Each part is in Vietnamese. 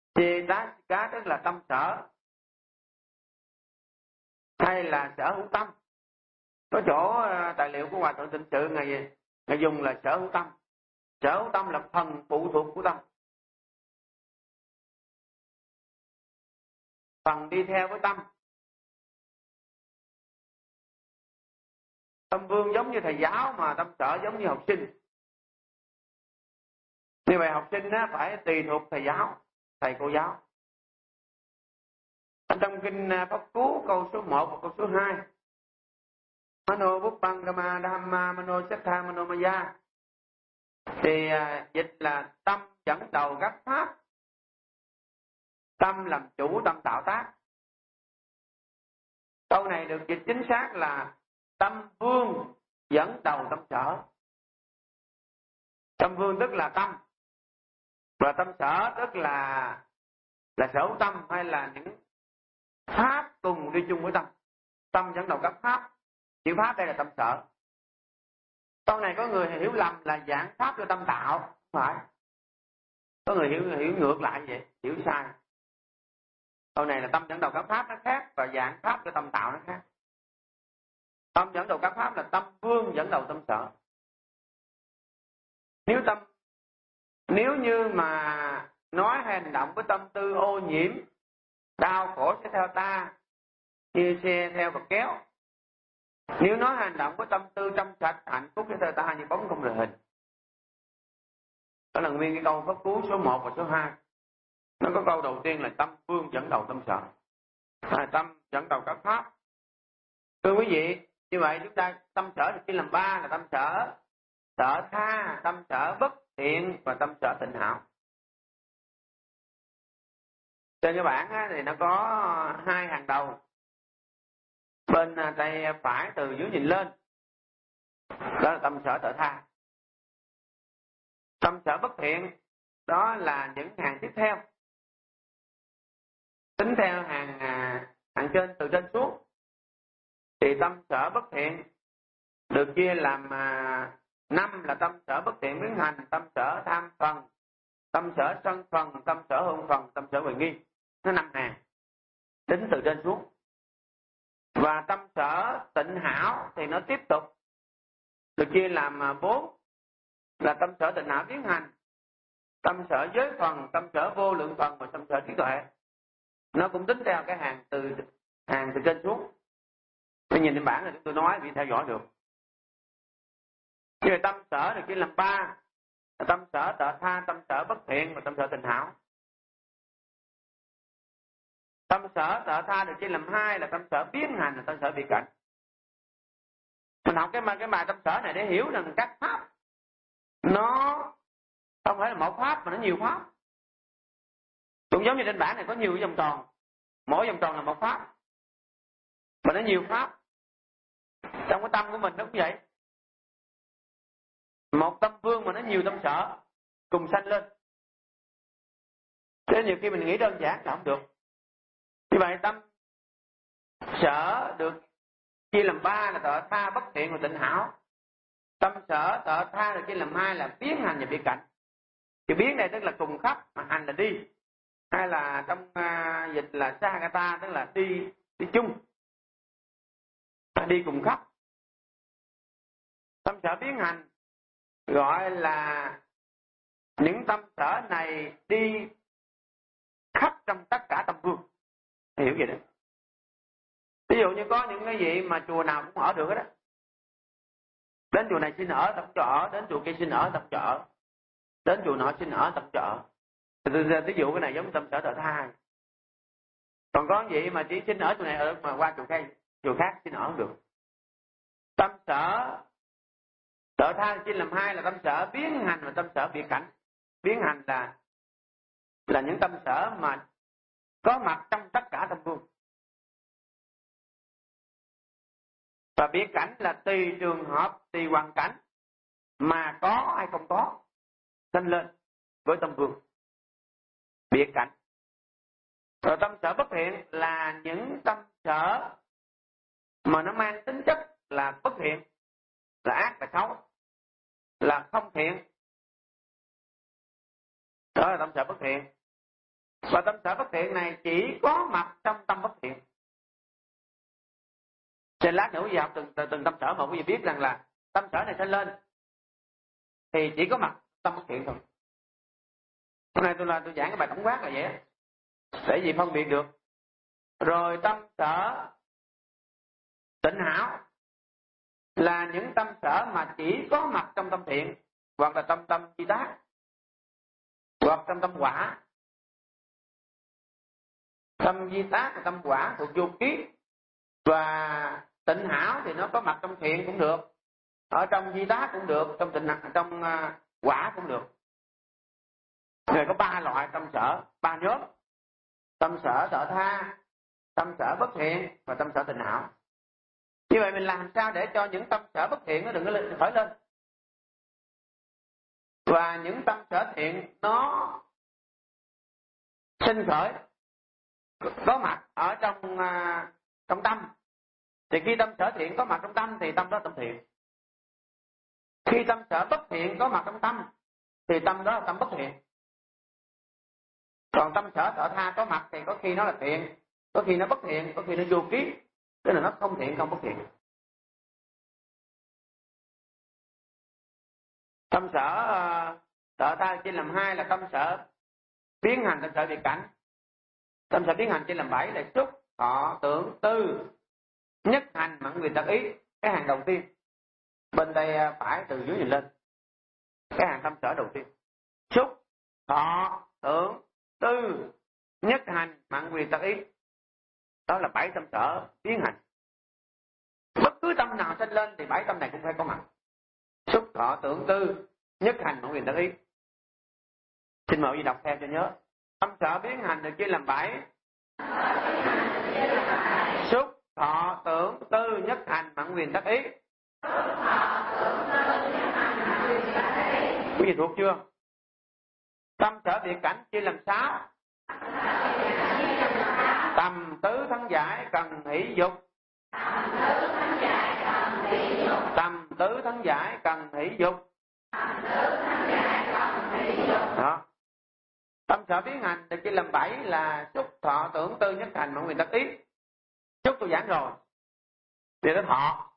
Thì Cetasika tức là tâm sở hay là sở hữu tâm. Có chỗ tài liệu của Hòa Thượng Tịnh Sự ngài dùng là sở hữu tâm. Sở hữu tâm là phần phụ thuộc của tâm, phần đi theo với tâm. Tâm vương giống như thầy giáo, mà tâm sở giống như học sinh. Như vậy học sinh phải tùy thuộc thầy giáo, thầy cô giáo. Trong kinh Pháp Cú câu số 1 và câu số 2, Mano Buppang Kama Dhamma Mano Sattha Mano Maya, thì dịch là tâm dẫn đầu các pháp, tâm làm chủ, tâm tạo tác. Câu này được dịch chính xác là tâm vương dẫn đầu tâm sở. Tâm vương tức là tâm, và tâm sở tức là sở hữu tâm, hay là những pháp cùng đi chung với tâm. Tâm dẫn đầu các pháp, chữ pháp đây là tâm sở. Câu này có người hiểu lầm là giảng pháp cho tâm tạo, không phải. Có người hiểu ngược lại vậy, hiểu sai. Câu này là tâm dẫn đầu các pháp nó khác, và giảng pháp cho tâm tạo nó khác. Tâm dẫn đầu các pháp là tâm vương dẫn đầu tâm sở. Nếu như mà nói hành động với tâm tư ô nhiễm, đau khổ sẽ theo ta, chia xe theo và kéo. Nếu nói hành động với tâm tư trong sạch, hạnh phúc sẽ theo ta như bóng không rời hình. Đó là nguyên cái câu Pháp Cú số 1 và số 2. Nó có câu đầu tiên là tâm vương dẫn đầu tâm sở, tâm dẫn đầu các pháp. Thưa quý vị, như vậy chúng ta tâm sở được chia làm 3 là tâm sở sở tha, tâm sở bất thiện và tâm sở tịnh hảo. Trên cái bảng thì nó có 2 hàng đầu. Bên tay phải từ dưới nhìn lên, đó là tâm sở tợ tha. Tâm sở bất thiện, đó là những hàng tiếp theo. Tính theo hàng trên từ trên xuống, thì tâm sở bất thiện được chia làm 5 là tâm sở bất thiện biến hành, tâm sở tham phần, tâm sở sân phần, tâm sở hôn phần, tâm sở huệ nghi. Nó 5 hàng, tính từ trên xuống. Và tâm sở tịnh hảo thì nó tiếp tục được chia làm 4 là tâm sở tịnh hảo biến hành, tâm sở giới phần, tâm sở vô lượng phần và tâm sở trí tuệ. Nó cũng tính theo cái hàng từ trên xuống. Tôi nhìn trên bảng là chúng tôi nói vì theo dõi được. Như vậy tâm sở được chia làm 3 là tâm sở tợ tha, tâm sở bất thiện và tâm sở tịnh hảo. Tâm sở tợ tha được chia làm 2 là tâm sở biến hành và tâm sở biệt cảnh. Mình học cái bài tâm sở này để hiểu rằng các pháp nó không phải là một pháp mà nó nhiều pháp. Cũng giống như trên bảng này có nhiều vòng tròn, mỗi vòng tròn là một pháp, mà nó nhiều pháp. Trong cái tâm của mình nó cũng vậy. Một tâm vương mà nó nhiều tâm sở cùng sanh lên. Thế nhiều khi mình nghĩ đơn giản là không được. Như vậy tâm sở được chia làm 3 là tợ tha, bất thiện và tịnh hảo. Tâm sở tợ tha được chia làm 2 là biến hành và biệt cảnh. Thì biến này tức là cùng khắp, mà hành là đi. Hay là trong dịch là Sagata tức là đi chung, đi cùng khắp. Tâm sở biến hành gọi là những tâm sở này đi khắp trong tất cả tâm vương. Hiểu vậy đó. Ví dụ như có những cái gì mà chùa nào cũng ở được đó. Đến chùa này xin ở tập cho ở, đến chùa kia xin ở tập cho ở, đến chùa nọ xin ở tập cho ở. Ví dụ cái này giống tâm sở tợ tha. Còn có gì mà chỉ xin ở chùa này ở, mà qua chùa khác xin ở không được. Tâm sở tợ tha chia làm 2 là tâm sở biến hành và tâm sở biệt cảnh. Biến hành là những tâm sở mà có mặt trong tất cả tâm vương. Và biệt cảnh là tùy trường hợp, tùy hoàn cảnh mà có hay không có sanh lên với tâm vương. Biệt cảnh. Rồi tâm sở bất thiện là những tâm sở mà nó mang tính chất là bất thiện, là ác, là xấu, là không thiện. Đó là tâm sở bất thiện. Và tâm sở bất thiện này chỉ có mặt trong tâm bất thiện. Trên lát nữa quý vị học từng tâm sở mà quý vị biết rằng là tâm sở này sẽ lên thì chỉ có mặt tâm bất thiện thôi. Hôm nay tôi giảng cái bài tổng quát là vậy, để gì phân biệt được. Rồi tâm sở tịnh hảo là những tâm sở mà chỉ có mặt trong tâm thiện, hoặc là tâm chi tác, hoặc trong tâm quả. Tâm di tác và tâm quả thuộc vô ký. Và tịnh hảo thì nó có mặt trong thiện cũng được, ở trong di tác cũng được, trong quả cũng được. Rồi có 3 loại tâm sở, 3 nhóm: tâm sở sợ tha, tâm sở bất thiện và tâm sở tịnh hảo. Như vậy mình làm sao để cho những tâm sở bất thiện nó đừng có khởi lên, và những tâm sở thiện nó sinh khởi, có mặt ở trong tâm. Thì khi tâm sở thiện có mặt trong tâm thì tâm đó là tâm thiện. Khi tâm sở bất thiện có mặt trong tâm thì tâm đó là tâm bất thiện. Còn tâm sở sợ tha có mặt thì có khi nó là thiện, có khi nó bất thiện, có khi nó vô ký, tức là nó không thiện không bất thiện. Tâm sở sợ tha chia làm 2 là tâm sở biến hành, tâm sở biệt cảnh. Tâm sở biến hành chia làm 7 là xúc, thọ, tưởng, tư, nhất hành, mẫn, nguyện, tật, ý. Cái hàng đầu tiên bên đây phải từ dưới nhìn lên, cái hàng tâm sở đầu tiên: xúc, thọ, tưởng, tư, nhất hành, mẫn, nguyện, tật, ý. Đó là 7 tâm sở biến hành. Bất cứ tâm nào sinh lên thì 7 tâm này cũng phải có mặt: xúc, thọ, tưởng, tư, nhất hành, mẫn, nguyện, tật, ý. Xin mời quý vị đọc theo cho nhớ. Tâm sở biến hành được chia làm 7: xúc, thọ, tưởng, tư, nhất hành, mẫn, nguyện, tật, ý. Quý vị thuộc chưa? Tâm sở biệt cảnh chia làm 6: tầm tứ thắng giải, cần hỷ dục. Tầm tứ thắng giải, cần hỷ dục. Đó. Tâm sở biến hành được chia làm 7 là xúc, thọ, tưởng, tư, nhất hành, mẫn, nguyện, tật, ý. Xúc tôi giảng rồi, thì nó thọ.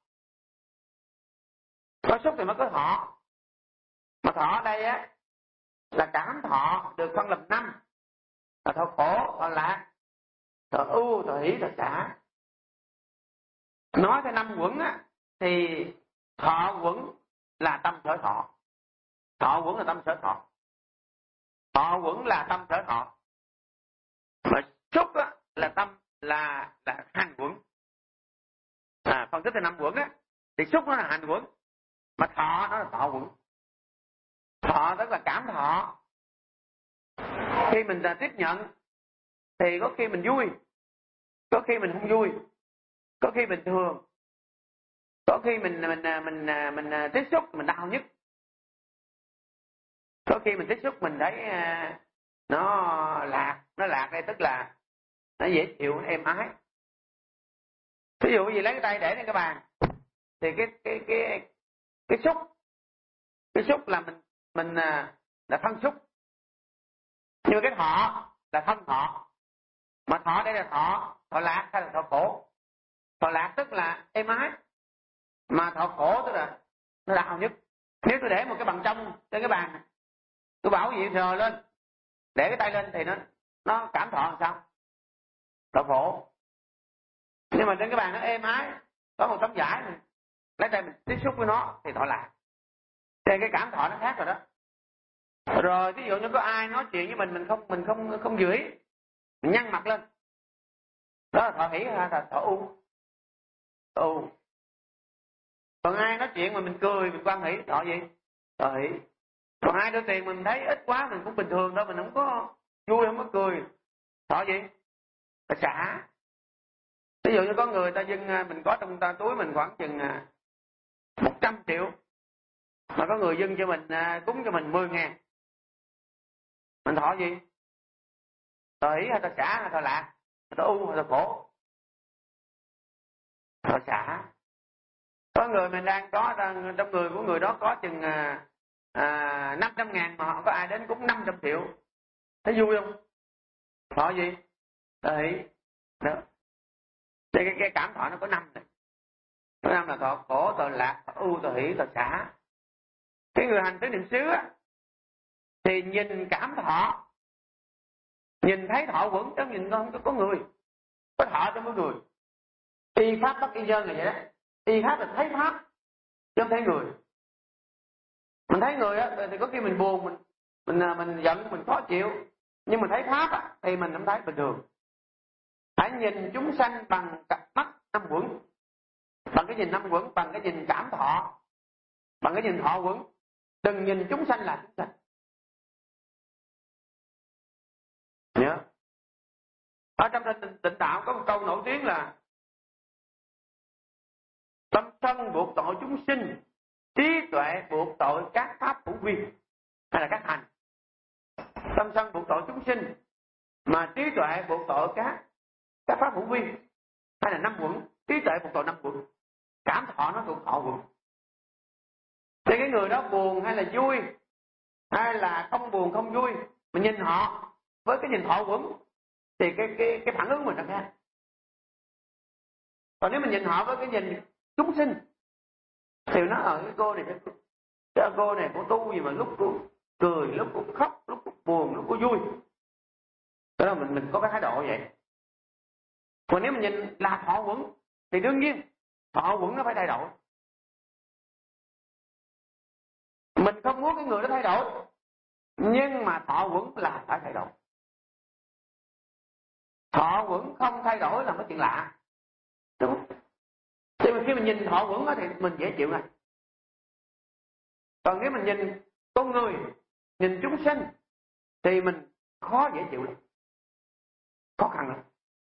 Có xúc thì mới có thọ. Mà thọ ở đây á là cảm thọ được phân làm 5: là thọ khổ, thọ lạc, thọ ưu, thọ hỷ, thọ xả. Nói theo 5 quẩn á thì thọ quẩn là tâm sở thọ. Thọ quẩn là tâm sở thọ. Thọ quẩn là tâm sở thọ. Mà xúc á là tâm là hành quẩn. Phân tích theo 5 quẩn á thì xúc nó là hành quẩn, mà thọ nó là thọ quẩn. Thọ tức là cảm thọ. Khi mình tiếp nhận thì có khi mình vui, có khi mình không vui, có khi bình thường, có khi mình tiếp xúc mình đau nhất, có khi mình tiếp xúc mình thấy nó lạc đây, tức là nó dễ chịu, nó êm ái. Ví dụ gì lấy cái tay để lên cái bàn thì cái xúc là mình là thân xúc, nhưng cái thọ là thân thọ. Mà thọ đây là thọ lạc hay là thọ khổ? Thọ lạc tức là êm ái, mà thọ khổ tức là nó đau nhất. Nếu tôi để một cái bằng trong trên cái bàn, tôi bảo gì sờ lên, để cái tay lên thì nó cảm thọ làm sao? Thọ khổ. Nhưng mà trên cái bàn nó êm ái, có một tấm vải này, lấy tay mình tiếp xúc với nó thì thọ lạc. Thì cái cảm thọ nó khác rồi đó. Rồi ví dụ như có ai nói chuyện với mình không vừa ý, mình nhăn mặt lên, đó là thọ hỷ hay là thọ ưu? Thọ ưu. Còn ai nói chuyện mà mình cười, mình quan hỷ, thọ gì? Thọ hỷ. Còn ai đưa tiền mình thấy ít quá, mình cũng bình thường thôi, mình không có vui, không có cười, thọ gì? Thọ xả. Ví dụ như có người ta dâng, mình có trong túi mình khoảng chừng 100 triệu, mà có người dâng cho mình, cúng cho mình 10.000, mình thọ gì? Thọ hỷ hay thọ xả hay thọ lạc? Thọ ưu hay thọ khổ? Thọ xả. Có người mình đang có trong người của người đó có chừng 500.000, mà họ có ai đến cúng 500 triệu, thấy vui không? Thọ gì? Thọ hỷ. Đó. Cái cảm thọ nó có 5 này. Có 5 là thọ khổ, thọ lạc, thọ ưu, thọ hỷ, thọ xả. Cái người hành tứ niệm xứ á, thì nhìn cảm thọ, nhìn thấy thọ quẩn, chứ nhìn không có người, có thọ trong mỗi người. Y pháp bất y nhân là vậy đó. Y pháp là thấy pháp, chứ không thấy người. Mình thấy người á, thì có khi mình buồn, mình giận, mình khó chịu, nhưng mình thấy pháp á, thì mình không thấy bình thường. Hãy nhìn chúng sanh bằng cặp mắt 5 quẩn, bằng cái nhìn 5 quẩn, bằng cái nhìn cảm thọ, bằng cái nhìn thọ quẩn. Đừng nhìn chúng sanh là chúng sanh. Nhớ. Ở trong Tịnh Đạo có một câu nổi tiếng là tâm sân buộc tội chúng sinh, trí tuệ buộc tội các pháp hữu vi, hay là các hành. Tâm sân buộc tội chúng sinh, mà trí tuệ buộc tội các pháp hữu vi, hay là 5 quẩn. Trí tuệ buộc tội 5 quẩn, cảm thọ nó thuộc thọ quẩn. Thì cái người đó buồn hay là vui, hay là không buồn không vui, mình nhìn họ với cái nhìn thọ quẩn, thì cái phản ứng mình là khác. Còn nếu mình nhìn họ với cái nhìn chúng sinh, thì nó ở cái cô này cô tu gì mà lúc cô cười, lúc cô khóc, lúc cô buồn, lúc cô vui. Đó là mình có cái thái độ vậy. Còn nếu mình nhìn là thọ quẩn, thì đương nhiên thọ quẩn nó phải thay đổi. Mình không muốn cái người đó thay đổi, nhưng mà thọ quẩn là phải thay đổi. Thọ quẩn không thay đổi là một chuyện lạ, đúng không? Thì khi mình nhìn thọ quẩn thì mình dễ chịu này. Còn nếu mình nhìn con người, nhìn chúng sinh, thì mình khó dễ chịu lắm, khó khăn lắm.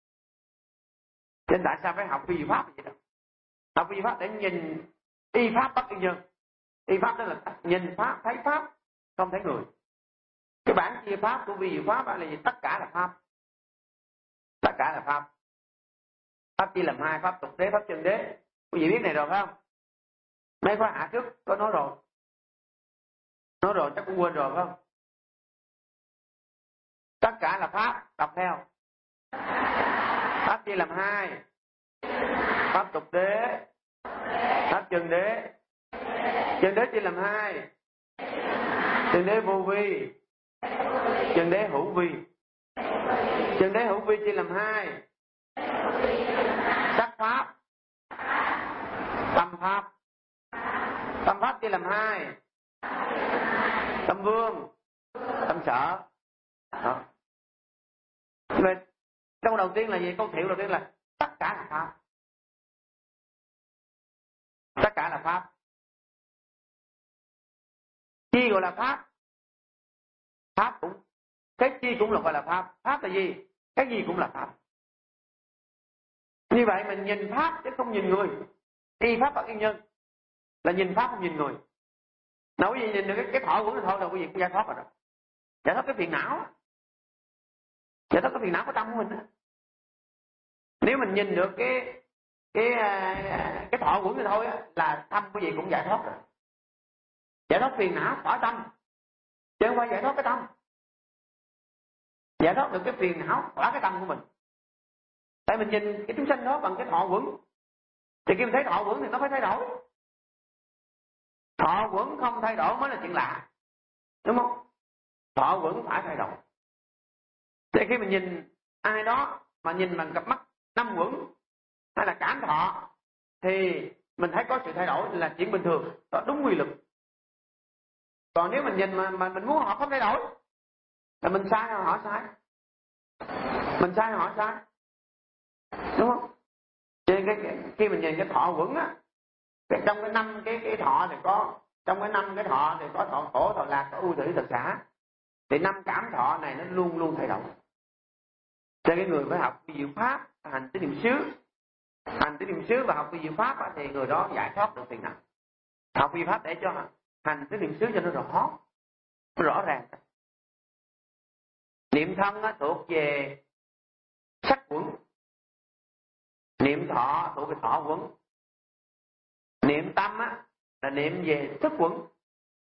Nên tại sao phải học vi pháp vậy đó? Học vi pháp để nhìn y pháp bất y nhân. Y pháp đó là nhìn pháp, thấy pháp, không thấy người. Cái bản chia pháp của vi diệu pháp là gì? Tất cả là pháp. Tất cả là pháp. Pháp chia làm 2, pháp tục đế, pháp chân đế. Quý vị biết này rồi phải không? Mấy khóa hạ trước có nói rồi. Nói rồi chắc cũng quên rồi phải không? Tất cả là pháp, đọc theo. Pháp chia làm 2. Pháp tục đế, pháp chân đế. Chân đế chia làm 2. Chân đế vô vi, chân đế hữu vi. Chân đế hữu vi chia làm 2. Sắc pháp, tâm pháp. Tâm pháp chia làm 2. Tâm vương, tâm sở. Đó. Rồi, câu đầu tiên là gì? Câu thiệu đầu tiên là tất cả là pháp. Tất cả là pháp. Chi gọi là pháp? Pháp cũng, cái chi cũng là gọi là pháp. Pháp là gì? Cái gì cũng là pháp. Như vậy mình nhìn pháp chứ không nhìn người. Y pháp bất y nhân là nhìn pháp không nhìn người. Nào quý vị nhìn được cái thọ của thôi là quý vị cũng giải thoát rồi đó. Giải thoát cái phiền não. Giải thoát cái phiền não của tâm của mình đó. Nếu mình nhìn được cái thọ của người thôi á, là tâm quý vị cũng giải thoát rồi. Giải thoát phiền não khỏi tâm, chứ không phải giải thoát cái tâm. Giải thoát được cái phiền não khỏi cái tâm của mình. Tại mình nhìn cái chúng sanh đó bằng cái thọ quẩn, thì khi mình thấy thọ quẩn thì nó phải thay đổi. Thọ quẩn không thay đổi mới là chuyện lạ, đúng không? Thọ quẩn phải thay đổi. Thì khi mình nhìn ai đó mà nhìn bằng cặp mắt 5 quẩn hay là cảm thọ, thì mình thấy có sự thay đổi là chuyện bình thường, đó đúng quy luật. Còn nếu mình nhìn mà mình muốn họ không thay đổi, là mình sai hay họ sai? Mình sai hay họ sai? Đúng không? Cho nên khi mình nhìn cái thọ quẩn á, trong cái 5 cái thọ thì có, trong cái 5 cái thọ thì có thọ khổ, thọ lạc, thọ ưu, thọ hỷ, thọ xả. Thì 5 cảm thọ này nó luôn luôn thay đổi. Cho cái người phải học vi diệu pháp, hành tứ niệm xứ. Hành tứ niệm xứ và học vi diệu pháp thì người đó giải thoát được phiền não. Học vi pháp để cho hành tứ niệm xứ cho nó rõ ràng. Niệm thân thuộc về sắc quẩn, niệm thọ thuộc về thọ quẩn, niệm tâm là niệm về thức quẩn,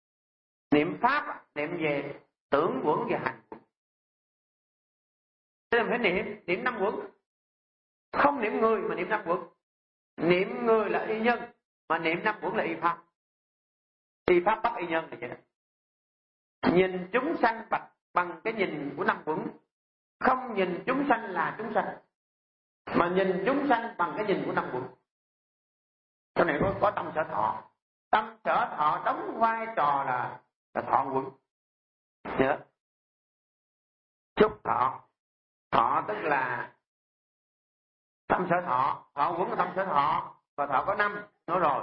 niệm pháp niệm về tưởng quẩn và hành quẩn. Cho nên phải niệm năm quẩn. Không niệm người mà niệm năm quẩn. Niệm người là y nhân, mà niệm năm quẩn là y pháp. Y pháp bắt y nhân là vậy đó. Nhìn chúng sanh bằng cái nhìn của năm quẩn. Không nhìn chúng sanh là chúng sanh, mà nhìn chúng sanh bằng cái nhìn của năm quẩn. Cái này có tâm sở thọ. Tâm sở thọ đóng vai trò là thọ quẩn. Nhớ. Xúc thọ. Thọ tức là tâm sở thọ. Thọ quẩn là tâm sở thọ. Và thọ có 5. Nói rồi.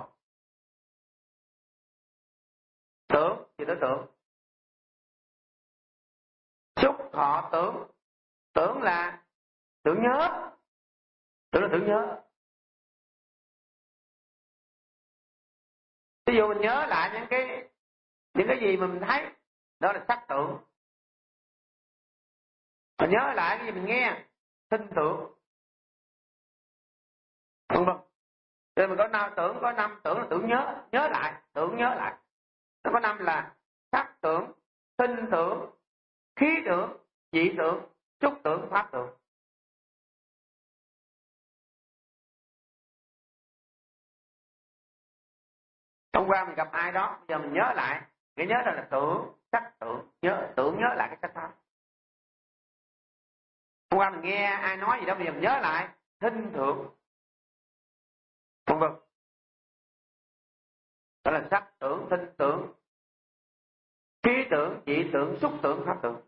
Tưởng thì tới tưởng. Xúc thọ tưởng. Tưởng là tưởng nhớ. Tưởng là tưởng nhớ. Ví dụ mình nhớ lại những cái gì mà mình thấy, đó là sắc tưởng. Mình nhớ lại cái gì mình nghe, thinh tưởng. Đúng không? Rồi mình có 5 tưởng, có 5 tưởng là tưởng nhớ, nhớ lại, tưởng nhớ lại. Nó có 5 là sắc tưởng, thinh tưởng, khí tưởng, vị tưởng, xúc tưởng, pháp tưởng. Hôm qua mình gặp ai đó, bây giờ mình nhớ lại, cái nhớ đó là tưởng, sắc tưởng, nhớ lại cái cách pháp. Hôm qua mình nghe ai nói gì đó, bây giờ mình nhớ lại, thinh tưởng. Không vâng. Đó là sắc tưởng, thinh tưởng, khí tưởng, vị tưởng, xúc tưởng, pháp tưởng.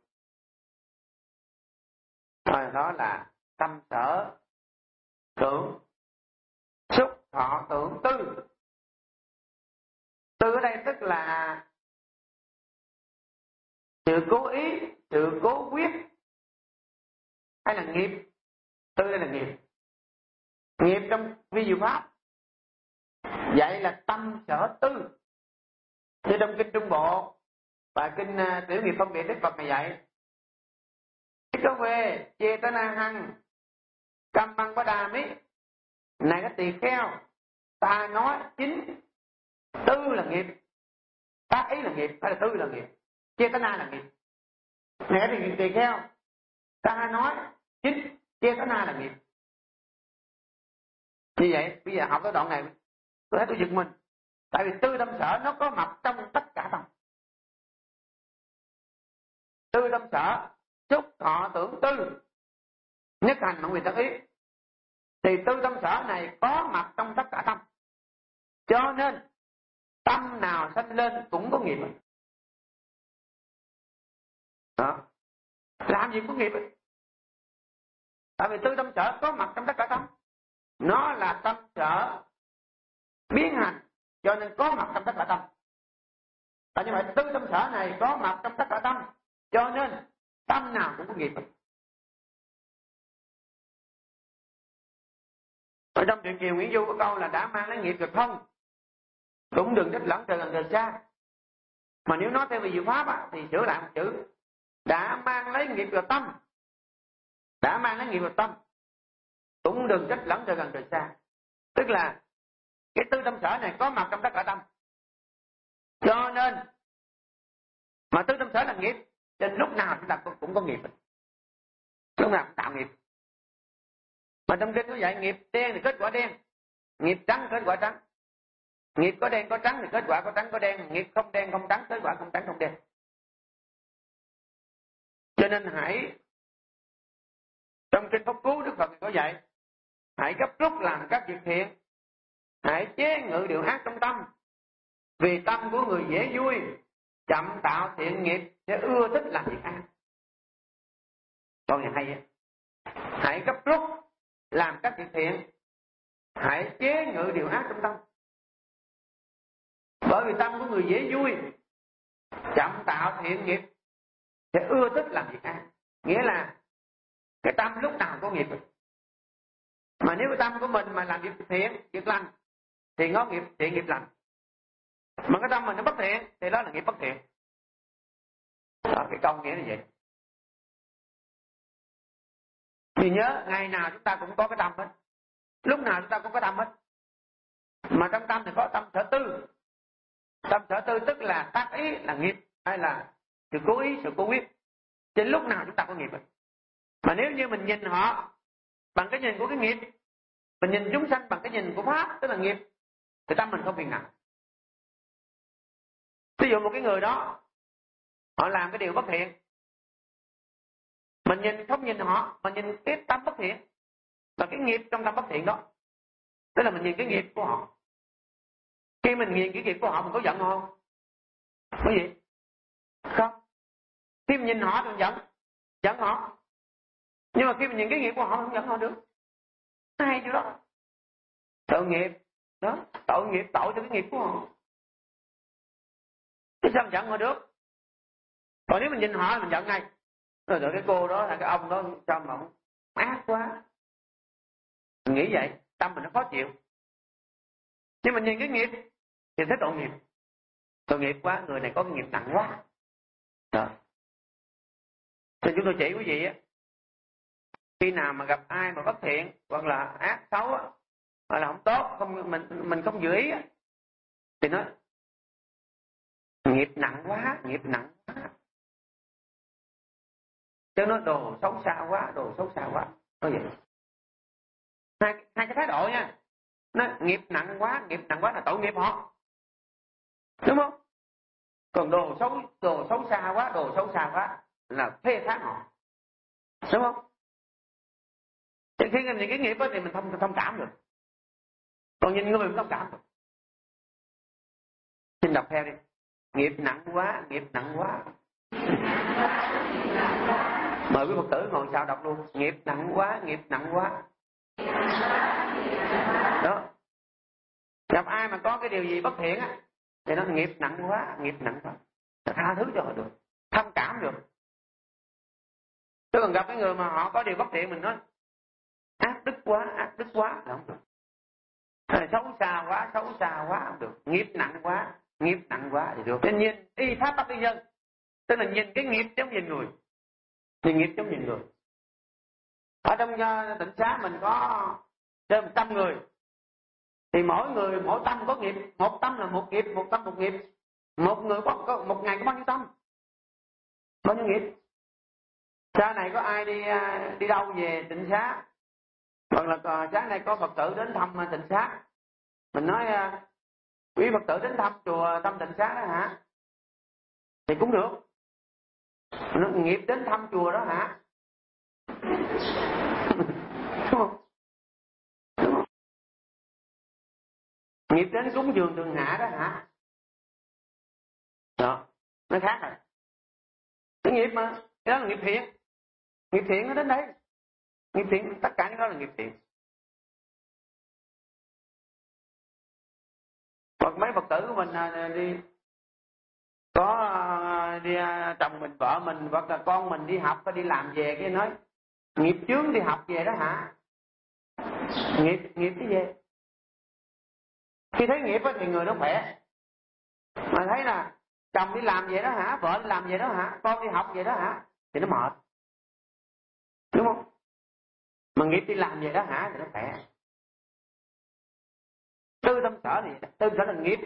Rồi đó là tâm sở tưởng, xúc thọ tưởng tư. Tư ở đây tức là sự cố ý, sự cố quyết, hay là nghiệp. Tư đây là nghiệp. Nghiệp trong vi diệu pháp vậy là tâm sở tư. Như trong kinh Trung Bộ và kinh Tiểu nghiệp phân biệt Đức Phật này dạy: có về chê tá na hăng cam băng bá đà mí. Này các tỳ kheo, ta nói chính tư là nghiệp, tác ý là nghiệp, hay là tư là nghiệp, chê tá na là nghiệp. Này các tỳ kheo, ta nói chính chê tá na là nghiệp. Như vậy bây giờ học tới đoạn này tôi thấy tôi giật mình. Tại vì tư tâm sở nó có mặt trong tất cả tâm. Tư tâm sở, xúc thọ tưởng tư, nhất hành mọi người tác ý, thì tư tâm sở này có mặt trong tất cả tâm. Cho nên tâm nào sanh lên cũng có nghiệp. Đó. Làm gì có nghiệp. Tại vì tư tâm sở có mặt trong tất cả tâm. Nó là tâm sở biến hành, cho nên có mặt trong tất cả tâm. Và như vậy tư tâm sở này có mặt trong tất cả tâm, cho nên tâm nào cũng có nghiệp. Ở trong truyện Kiều Nguyễn Du có câu là đã mang lấy nghiệp rồi không, cũng đừng trách lẫn trời gần trời xa. Mà nếu nói theo về diệu pháp á, thì sửa lại một chữ: đã mang lấy nghiệp vào tâm. Đã mang lấy nghiệp vào tâm, cũng đừng trách lẫn trời gần trời xa. Tức là cái tư tâm sở này có mặt trong tất cả tâm, cho nên mà tư tâm sở là nghiệp, cho nên lúc nào chúng ta cũng có nghiệp, lúc nào cũng tạo nghiệp. Mà trong kinh nó dạy nghiệp đen thì kết quả đen, nghiệp trắng kết quả trắng, nghiệp có đen có trắng thì kết quả có trắng có đen, nghiệp không đen không trắng kết quả không trắng không đen. Cho nên hãy trong kinh Pháp Cú Đức Phật có dạy: hãy gấp rút làm các việc thiện, hãy chế ngự điều ác trong tâm, vì tâm của người dễ vui, chậm tạo thiện nghiệp sẽ ưa thích làm việc ác. Câu này hay á. Hãy gấp rút làm các việc thiện, hãy chế ngự điều ác trong tâm, bởi vì tâm của người dễ vui, chậm tạo thiện nghiệp sẽ ưa thích làm việc ác. Nghĩa là cái tâm lúc nào có nghiệp. Mà nếu cái tâm của mình mà làm việc thiện, việc lành thì có nghiệp thiện nghiệp lành. Mà cái tâm mình nó bất thiện thì đó là nghiệp bất thiện. Đó, cái câu nghĩa là vậy. Thì nhớ ngày nào chúng ta cũng có cái tâm hết, lúc nào chúng ta cũng có tâm hết. Mà trong tâm thì có tâm sở tư. Tâm sở tư tức là tác ý là nghiệp, hay là sự cố ý, sự cố quyết. Trên lúc nào chúng ta có nghiệp hết. Mà nếu như mình nhìn họ bằng cái nhìn của cái nghiệp, mình nhìn chúng sanh bằng cái nhìn của pháp, tức là nghiệp, thì tâm mình không phiền não. Ví dụ một cái người đó, họ làm cái điều bất thiện, mình nhìn không nhìn họ, mình nhìn cái tâm bất thiện và cái nghiệp trong tâm bất thiện đó, tức là mình nhìn cái nghiệp của họ. Khi mình nhìn cái nghiệp của họ, mình có giận họ không? Có gì? Không. Khi mình nhìn họ thì mình giận họ. Nhưng mà khi mình nhìn cái nghiệp của họ, không giận họ được. Hay chứ đó. Tội nghiệp đó, tội nghiệp, tội cho cái nghiệp của họ. Chứ sao mình giận họ được? Còn nếu mình nhìn họ mình giận ngay. Rồi cái cô đó là cái ông đó sao mà ác quá. Mình nghĩ vậy, tâm mình nó khó chịu. Nhưng mình nhìn cái nghiệp thì thấy tội nghiệp. Tội nghiệp quá, người này có cái nghiệp nặng quá. Đó. Thì chúng tôi chỉ quý vị á, khi nào mà gặp ai mà bất thiện hoặc là ác xấu á, hoặc là không tốt, mình không giữ ý á, thì nói nghiệp nặng quá, nghiệp nặng quá. Chứ nó đồ xấu xa quá, đồ xấu xa quá. Có vậy. Hai cái thái độ nha. Nó nghiệp nặng quá là tội nghiệp họ. Đúng không? Còn đồ xấu xa quá là phê phán họ. Đúng không? Thì khi nhìn cái nghiệp đó thì mình thông cảm được. Còn nhìn người mình thông cảm được. Xin đọc theo đi. Nghiệp nặng quá. Mời quý Phật tử ngồi sau đọc luôn. Nghiệp nặng quá. Đó. Gặp ai mà có cái điều gì bất thiện á, thì nó nghiệp nặng quá. Tha thứ cho họ được, thông cảm được. Chứ còn gặp cái người mà họ có điều bất thiện, mình nói ác đức quá là không được. Xấu xa quá không được. Nghiệp nặng quá thì được. Nên nhìn y pháp tắc y dân, tức là nhìn cái nghiệp giống nhìn người. Nhìn nghiệp giống nhìn người. Ở trong tịnh xá mình có trên 100 người, thì mỗi tâm có nghiệp. Một tâm là một nghiệp, một tâm một nghiệp. Một người có một ngày có bao nhiêu tâm, bao nhiêu nghiệp. Sáng này có ai đi đâu về tịnh xá, hoặc là sáng nay có Phật tử đến thăm tịnh xá, mình nói quý Phật tử đến thăm chùa Tâm Tịnh Xá đó hả, thì cũng được. Nó nghiệp đến thăm chùa đó hả? Đúng không? Nghiệp đến cúng dường Thường Hạ đó hả? Đó, nó khác rồi. Cái nghiệp mà, cái đó là nghiệp thiện. Nghiệp thiện nó đến đấy. Nghiệp thiện, tất cả những đó là nghiệp thiện. Còn mấy Phật tử của mình đi chồng mình, vợ mình hoặc là con mình đi học hay đi làm về cái nói nghiệp chướng đi học về đó hả? Nghiệp cái gì? Khi thấy nghiệp thì người nó khỏe. Mà thấy là chồng đi làm về đó hả, vợ đi làm về đó hả, con đi học về đó hả, thì nó mệt. Đúng không? Mà nghiệp đi làm về đó hả thì nó khỏe. Tư tâm sở là nghiệp.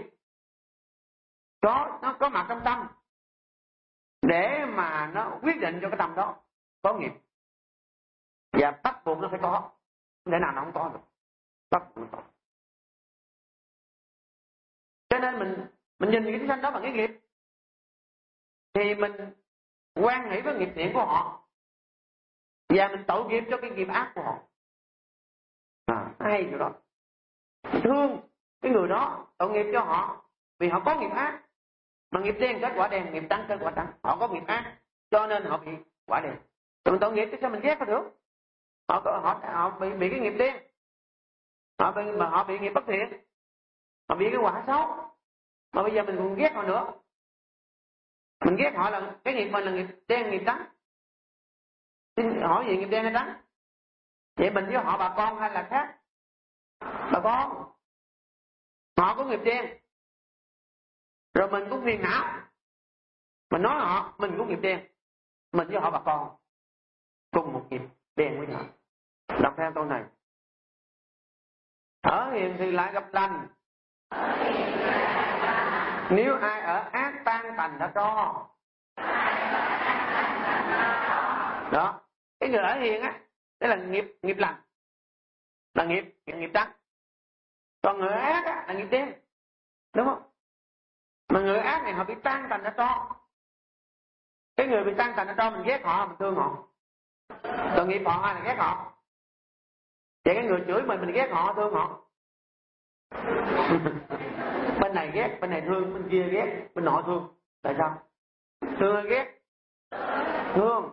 Nó có mặt trong tâm để mà nó quyết định cho cái tâm đó có nghiệp. Và bắt buộc nó phải có. Để nào nó không có được. Bắt buộc nó có. Cho nên mình nhìn những cái sanh đó bằng cái nghiệp, thì mình quan nghĩ với nghiệp thiện của họ, và mình tội nghiệp cho cái nghiệp ác của họ. Hay điều đó. Thương cái người đó, tội nghiệp cho họ, vì họ có nghiệp ác. Mà nghiệp đen kết quả đen, nghiệp trắng kết quả trắng. Họ có nghiệp ác, cho nên họ bị quả đen. Rồi mình tội nghiệp thì sao mình ghét họ được? Họ bị cái nghiệp đen, họ bị nghiệp bất thiện, họ bị cái quả xấu. Mà bây giờ mình còn ghét họ nữa. Mình ghét họ là cái nghiệp mình là nghiệp đen, nghiệp trắng. Xin hỏi gì nghiệp đen hay trắng? Vậy mình với họ bà con hay là khác? Bà con. Họ có nghiệp đen, rồi mình cũng phiền não. Mình nói họ, mình cũng nghiệp đen. Mình với họ bà con, cùng một nghiệp đen với nhau. Đọc theo câu này. Ở hiền thì lại gặp lành. Nếu ai ở ác tan tành đã cho. Đó. Cái người ở hiền á, đó là nghiệp lành, là nghiệp trắng. Còn người ác á, là nghiệp đen, đúng không? Mà người ác này họ bị tan thành ra to. Cái người bị tan thành ra to mình ghét họ, mình thương họ. Còn nghiệp họ ai là ghét họ. Vậy cái người chửi mình ghét họ, thương họ. Bên này ghét, bên này thương, bên kia ghét, bên nọ thương. Tại sao? Thương hay ghét? Thương.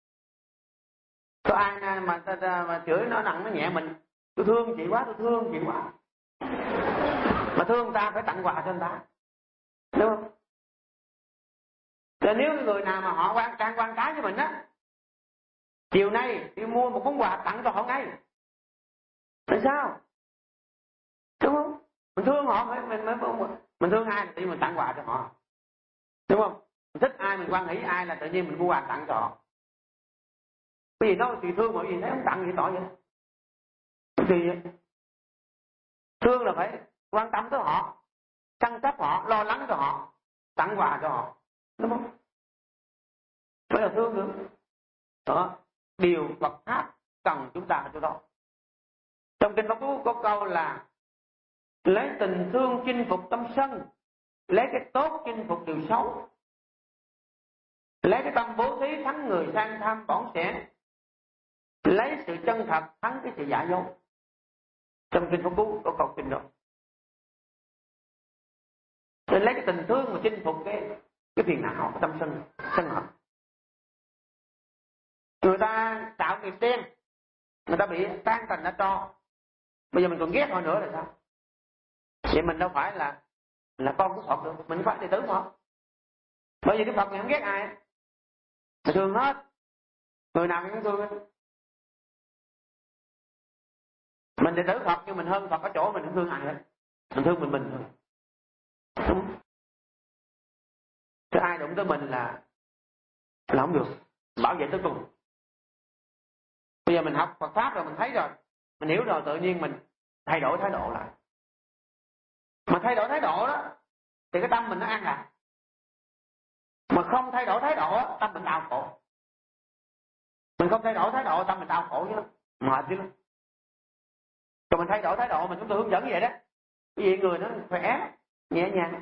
Có ai mà chửi nó nặng nó nhẹ mình, tôi thương chị quá, tôi thương chị quá. Mà thương người ta phải tặng quà cho người ta, đúng không? Rồi nếu người nào mà họ quan trái với mình á, chiều nay đi mua một món quà tặng cho họ ngay. Tại sao? Đúng không? Mình thương họ, mình thương ai thì mình tặng quà cho họ, đúng không? Mình thích ai, mình quan nghĩ ai là tự nhiên mình mua quà tặng cho họ. Cái gì đó thì thương mọi gì thấy không tặng gì tội vậy? Thì thương là phải quan tâm tới họ, chăm sóc họ, lo lắng cho họ, tặng quà cho họ, đúng không? Mới là thương nữa. Đó, điều Phật pháp cần chúng ta cho đó. Trong kinh Pháp Cú có câu là lấy tình thương chinh phục tâm sân, lấy cái tốt chinh phục điều xấu, lấy cái tâm bố thí thắng người sang tham bỏng sẻn, lấy sự chân thật thắng cái sự giả dối. Trong kinh Pháp Cú có câu kinh đó. Nên lấy cái tình thương mà chinh phục cái phiền não, cái tâm sân hận. Người ta tạo nghiệp đen, người ta bị tan thành ra tro. Bây giờ mình còn ghét họ nữa là sao? Vậy mình đâu phải là con của Phật được, mình phải đệ tử Phật. Bởi vì cái Phật này không ghét ai, mình thương hết, người nào mình cũng thương. Mình đệ tử Phật nhưng mình hơn Phật ở chỗ mình không thương ai hết, mình thương mình thôi. Đúng. Chứ ai đụng tới mình là không được, bảo vệ tới cùng. Bây giờ mình học Phật pháp rồi, mình thấy rồi, mình hiểu rồi, tự nhiên mình thay đổi thái độ lại. Mà thay đổi thái độ đó thì cái tâm mình nó an lạc. Mà không thay đổi thái độ, tâm mình đau khổ. Mình không thay đổi thái độ, tâm mình đau khổ chứ lắm, mệt chứ lắm. Còn mình thay đổi thái độ, mình chúng tôi hướng dẫn như vậy đó. Cái gì người nó khỏe, nhẹ nhàng.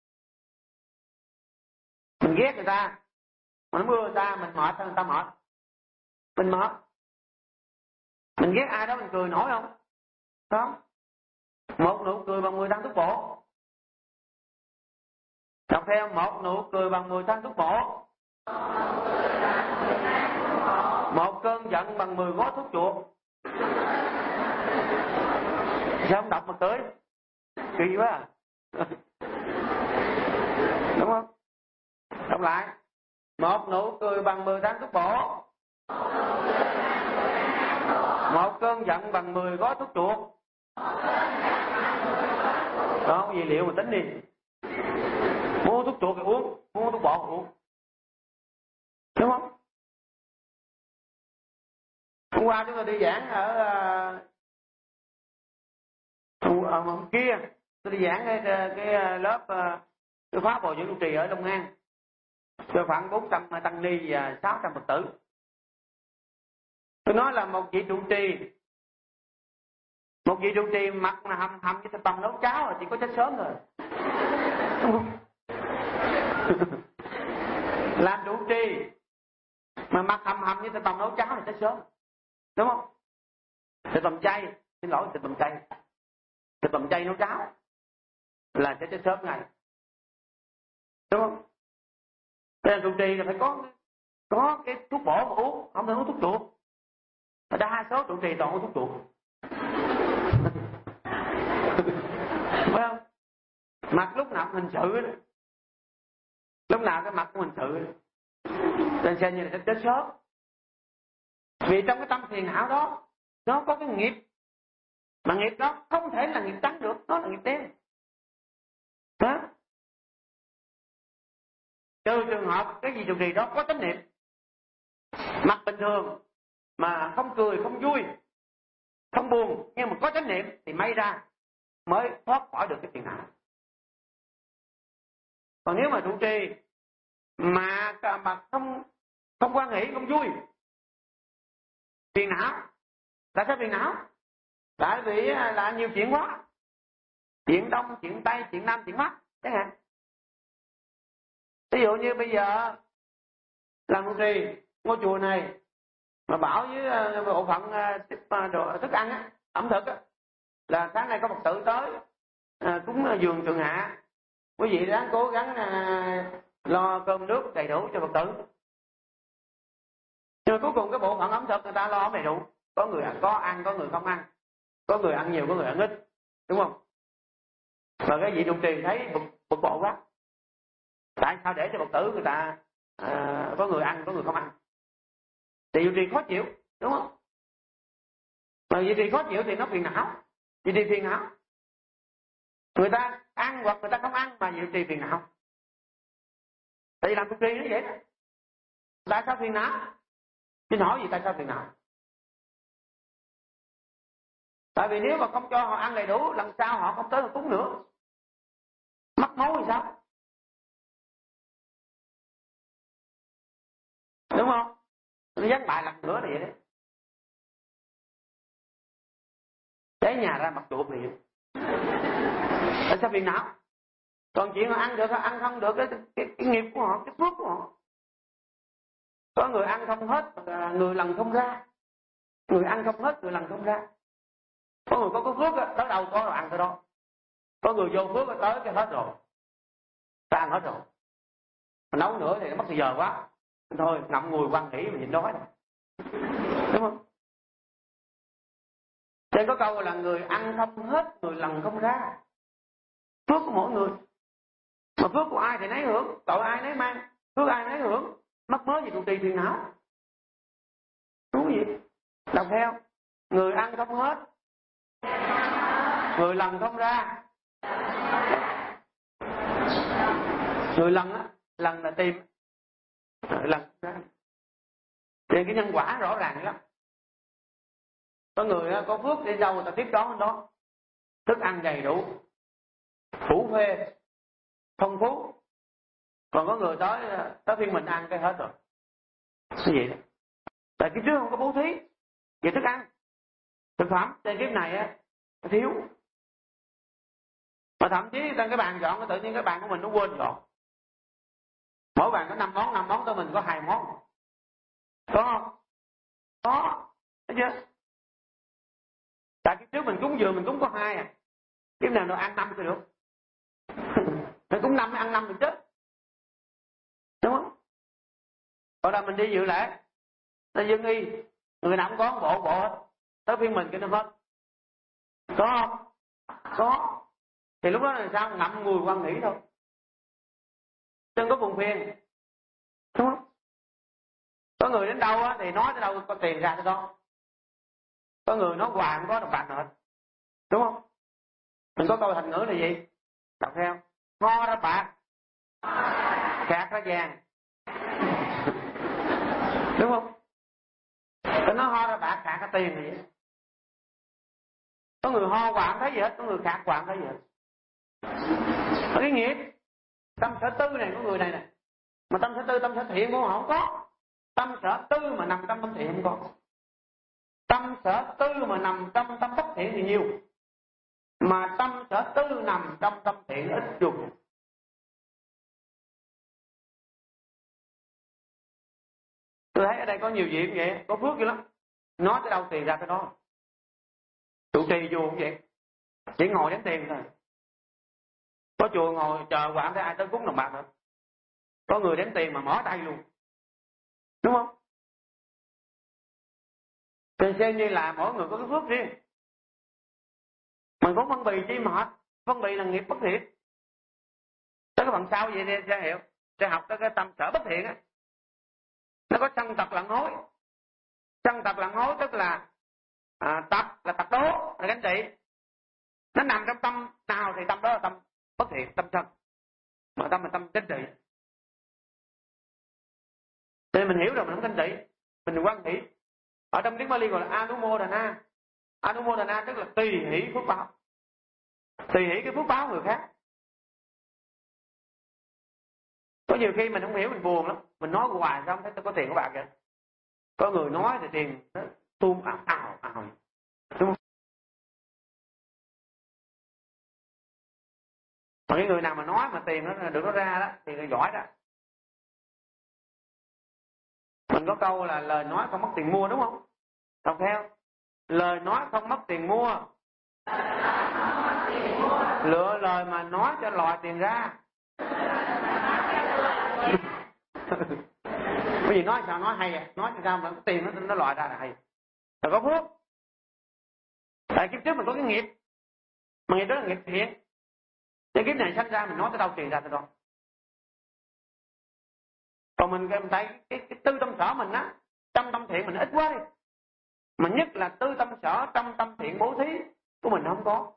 Mình ghét người ta, mà nó mưa người ta, mình mệt hơn người ta mệt. Mình mệt. Mình ghét ai đó mình cười nổi không? Không. Một nụ cười bằng 10 thang thuốc bổ. Đọc theo, một nụ cười bằng 10 thang thuốc bổ. Một cơn giận bằng 10 gói thuốc chuột. Sao không đọc mà cười? Kỳ quá à. Đúng không? Đọc lại. Một nụ cười bằng 10 thang thuốc bổ. Một cơn giận bằng 10 gói thuốc chuột. Đó, gì liệu mà tính đi. Mua thuốc chuột thì uống, mua thuốc bổ thì uống. Đúng không? Hôm qua chúng tôi đi giảng ở kia, tôi đi giảng cái lớp cái khóa bồi dưỡng trụ trì ở Long An, cho khoảng 400 tăng ni và 600 Phật tử. Tôi nói là một vị trụ trì mặt là hầm với tầm nấu cháo là chỉ có chết sớm rồi. Làm trụ trì mà mặt hầm với tầm nấu cháo là chết sớm, đúng không? Thịt bằm chay, xin lỗi, thịt bằm chay nấu cháo là sẽ chết sớm ngay, đúng không? Nên trụ trì là phải có cái thuốc bổ mà uống, không thể uống thuốc chuột. Đa số trụ trì toàn uống thuốc chuột. Phải không? Mặt lúc nào cũng hình sự đó. Lúc nào cái mặt cũng hình sự đó. Nên xem như là chết sớm. Vì trong cái tâm phiền não đó, nó có cái nghiệp. Mà nghiệp đó không thể là nghiệp trắng được, nó là nghiệp đen. Đó. Trừ trường hợp cái gì trụ trì đó có chánh niệm, mặt bình thường mà không cười, không vui, không buồn, nhưng mà có chánh niệm thì may ra mới thoát khỏi được cái phiền não. Còn nếu mà trụ trì mà không quan hỷ, không vui, Phiền não. Tại sao phiền não? Tại vì là nhiều chuyện quá. Chuyện đông, chuyện tây, chuyện nam, chuyện bắc chẳng hạn. Ví dụ như bây giờ làm trụ trì ngôi chùa này mà bảo với bộ phận thức ăn á, ẩm thực á, là sáng nay có Phật tử tới cúng dường trường hạ, quý vị ráng cố gắng lo cơm nước đầy đủ cho Phật tử. Nhưng mà cuối cùng cái bộ phận ẩm thực người ta lo đầy đủ, có người có ăn, có người không ăn, có người ăn nhiều, có người ăn ít, đúng không? Và cái vị trụ trì thấy bực bội quá, tại sao để cho Phật tử người ta có người ăn, có người không ăn? Thì vị trì khó chịu, đúng không? Mà vị trì khó chịu thì nó phiền não, vị trì phiền não. Người ta ăn hoặc người ta không ăn mà vị trì phiền não. Tại vì làm trụ trì nó vậy đó. Tại sao phiền não? Xin hỏi gì tại sao phiền não? Tại vì nếu mà không cho họ ăn đầy đủ, lần sau họ không tới họ cúng nữa, mất máu thì sao? Đúng không? Nó dán bài lần nữa là vậy đấy. Cháy nhà ra mặt chuột liền. Tại sao phiền não? Còn chuyện họ ăn được, họ ăn không được, cái nghiệp của họ, cái phước của họ. Có người ăn không hết, người lần không ra. Người ăn không hết, người lần không ra. Có người có phước, tới đâu có rồi ăn tới đó. Có người vô phước tới cái hết rồi, ta ăn hết rồi. Mà nấu nữa thì nó mất thời giờ quá, thôi ngậm ngùi quan hỷ mà nhịn đói này. Đúng không? Nên có câu là người ăn không hết, người lần không ra. Phước của mỗi người. Mà phước của ai thì nấy hưởng, tội ai nấy mang, phước ai nấy hưởng. Mắc mớ gì trụ trì phiền não. Đúng gì? Đọc theo. Người ăn không hết, người lần không ra. Người lần á, lần là tìm, lần ra. Thì cái nhân quả rõ ràng lắm. Có người có phước đi đâu người ta tiếp đón đó, thức ăn đầy đủ, phủ phê, phong phú. Còn có người tới phiên mình ăn cái hết rồi. Cái gì đó? Tại kiếp trước không có bố thí về thức ăn, thực phẩm. Trên kiếp này á thiếu. Mà thậm chí trên cái bàn dọn, tự nhiên cái bàn của mình nó quên dọn. Mỗi bàn có 5 món, tới mình có 2 món. Có không? Có. Thấy chưa? Tại kiếp trước mình cúng dường mình cúng có 2 à. Kiếp nào nó ăn 5 thì được. Mình cúng 5 ăn 5 được chứ. Đúng không? Còn là mình đi dự lễ, nó dân y, người nào cũng có bộ hết. Tới phiên mình cái nó hết. Có không? Có. Thì lúc đó là sao? Ngậm ngùi quan nghĩ thôi. Đừng có buồn phiền. Đúng không? Có người đến đâu á thì nói tới đâu có tiền ra tới đó. Có người nói hoài không có được bạc hết. Đúng không? Mình có câu thành ngữ là gì? Đọc theo. Ho ra bạc, khạc ra vàng. Đúng không? Nó ho ra bạc, khạc ra tiền là vậy. Có người ho hoài không thấy gì hết, có người khạc hoài không thấy gì hết. Có cái nghiệp tâm sở tư này của người này nè. Mà tâm sở tư, tâm sở thiện của họ không có. Tâm sở tư mà nằm trong tâm thiện không có. Tâm sở tư mà nằm trong tâm bất thiện thì nhiều. Mà tâm sở tư nằm trong tâm thiện ít dùng. Tôi thấy ở đây có nhiều việc vậy, có phước vậy lắm. Nói tới đâu tiền ra tới đó. Trụ trì chùa cũng vậy, chỉ ngồi đếm tiền thôi. Có chùa ngồi chờ quả thấy ai tới cúng đồng bạc nữa. Có người đếm tiền mà mỏ tay luôn. Đúng không? Thì xem như là mỗi người có cái phước riêng. Mình có phân bì chi mệt. Phân bì là nghiệp bất thiện. Tới cái phần sau vậy đi sẽ hiểu. Sẽ học tới cái tâm sở bất thiện á. Nó có sân tập lặng hối. Sân tập lặng hối tức là tập là tập đố, là gánh trị. Nó nằm trong tâm nào thì tâm đó là tâm bất thiện, tâm sân. Mà tâm là tâm gánh trị. Thì mình hiểu rồi mình không gánh trị, mình quan hỷ. Ở trong tiếng Pali gọi là Anumodana. Anumodana tức là tùy hỷ phước báo. Tùy hỷ cái phước báo người khác. Có nhiều khi mình không hiểu mình buồn lắm. Mình nói hoài sao không thấy tôi có tiền của bạn kìa. Có người nói thì tiền tuôn ào. Đúng không? Còn những người nào mà nói mà tiền nó được nó ra đó thì người giỏi đó. Mình có câu là lời nói không mất tiền mua, đúng không? Đọc theo. Lời nói không mất tiền mua. Lựa lời mà nói cho lòi tiền ra. Bởi vì nói sao nói hay à? Nói sao mà tiền nó lòi ra là hay. Rồi có phước. Tại kiếp trước mình có cái nghiệp, mà nghiệp đó là nghiệp thiện. Cái kiếp này sanh ra mình nói tới đâu tiền ra tới đó. Còn mình thấy cái tư tâm sở mình á, trong tâm thiện mình ít quá đi. Mà nhất là tư tâm sở trong tâm thiện bố thí của mình không có.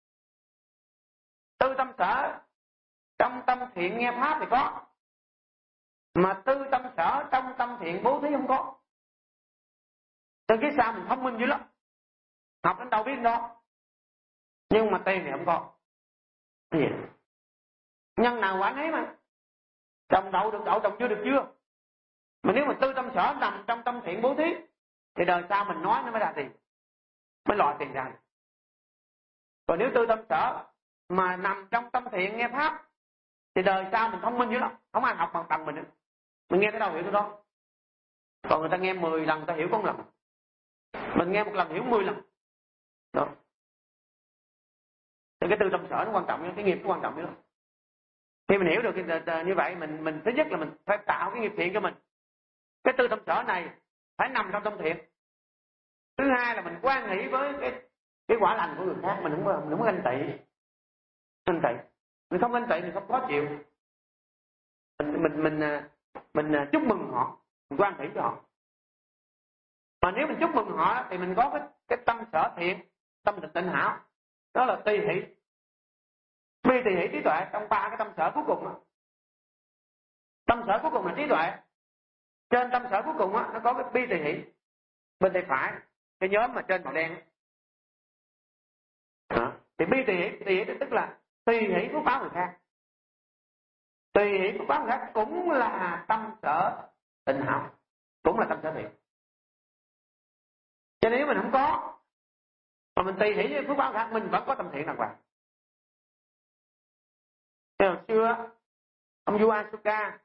Tư tâm sở trong tâm thiện nghe pháp thì có, mà tư tâm sở trong tâm thiện bố thí không có. Từ cái sao mình thông minh dữ lắm, học đến đâu biết đó, nhưng mà tiền thì không có. Cái gì? Nhân nào quả nấy mà. Trồng đậu được đậu, trồng chưa được chưa. Mà nếu mà tư tâm sở nằm trong tâm thiện bố thí thì đời sau mình nói nó mới ra tiền, mới lòi tiền ra. Còn nếu tư tâm sở mà nằm trong tâm thiện nghe pháp thì đời sau mình thông minh dữ lắm, không ai học bằng tầng mình nữa. Mình nghe tới đâu hiểu tới đó. Còn người ta nghe 10 lần người ta hiểu có 1 lần, mình nghe 1 lần hiểu 10 lần đó. Thì cái tư tâm sở nó quan trọng, cái nghiệp nó quan trọng dữ lắm. Khi mình hiểu được như vậy, mình thứ nhất là mình phải tạo cái nghiệp thiện cho mình. Cái tư tâm sở này phải nằm trong tâm thiện. Thứ hai là mình quan nghĩ với cái quả lành của người khác, mình không có ganh tị. Mình không ganh tị, mình không khó chịu. Mình chúc mừng họ, mình quan hỷ cho họ. Mà nếu mình chúc mừng họ thì mình có cái tâm sở thiện, tâm tịnh hảo, đó là tùy hỷ. Bi tùy hỷ trí tuệ, trong 3 cái tâm sở cuối cùng đó. Tâm sở cuối cùng là trí tuệ. Trên tâm sở cuối cùng đó, nó có cái bi tùy hỷ. Bên tay phải, cái nhóm mà trên màu đen đó. Thì bi tùy hỷ tức là tùy hỷ phước báo người khác. Tùy hỷ phước báo người khác cũng là tâm sở tịnh hảo, cũng là tâm sở thiện. Cho nên nếu mình không có, mà mình tùy hỷ với phước báo người khác, mình vẫn có tâm thiện đàng hoàng. Hồi xưa ông vua Asuka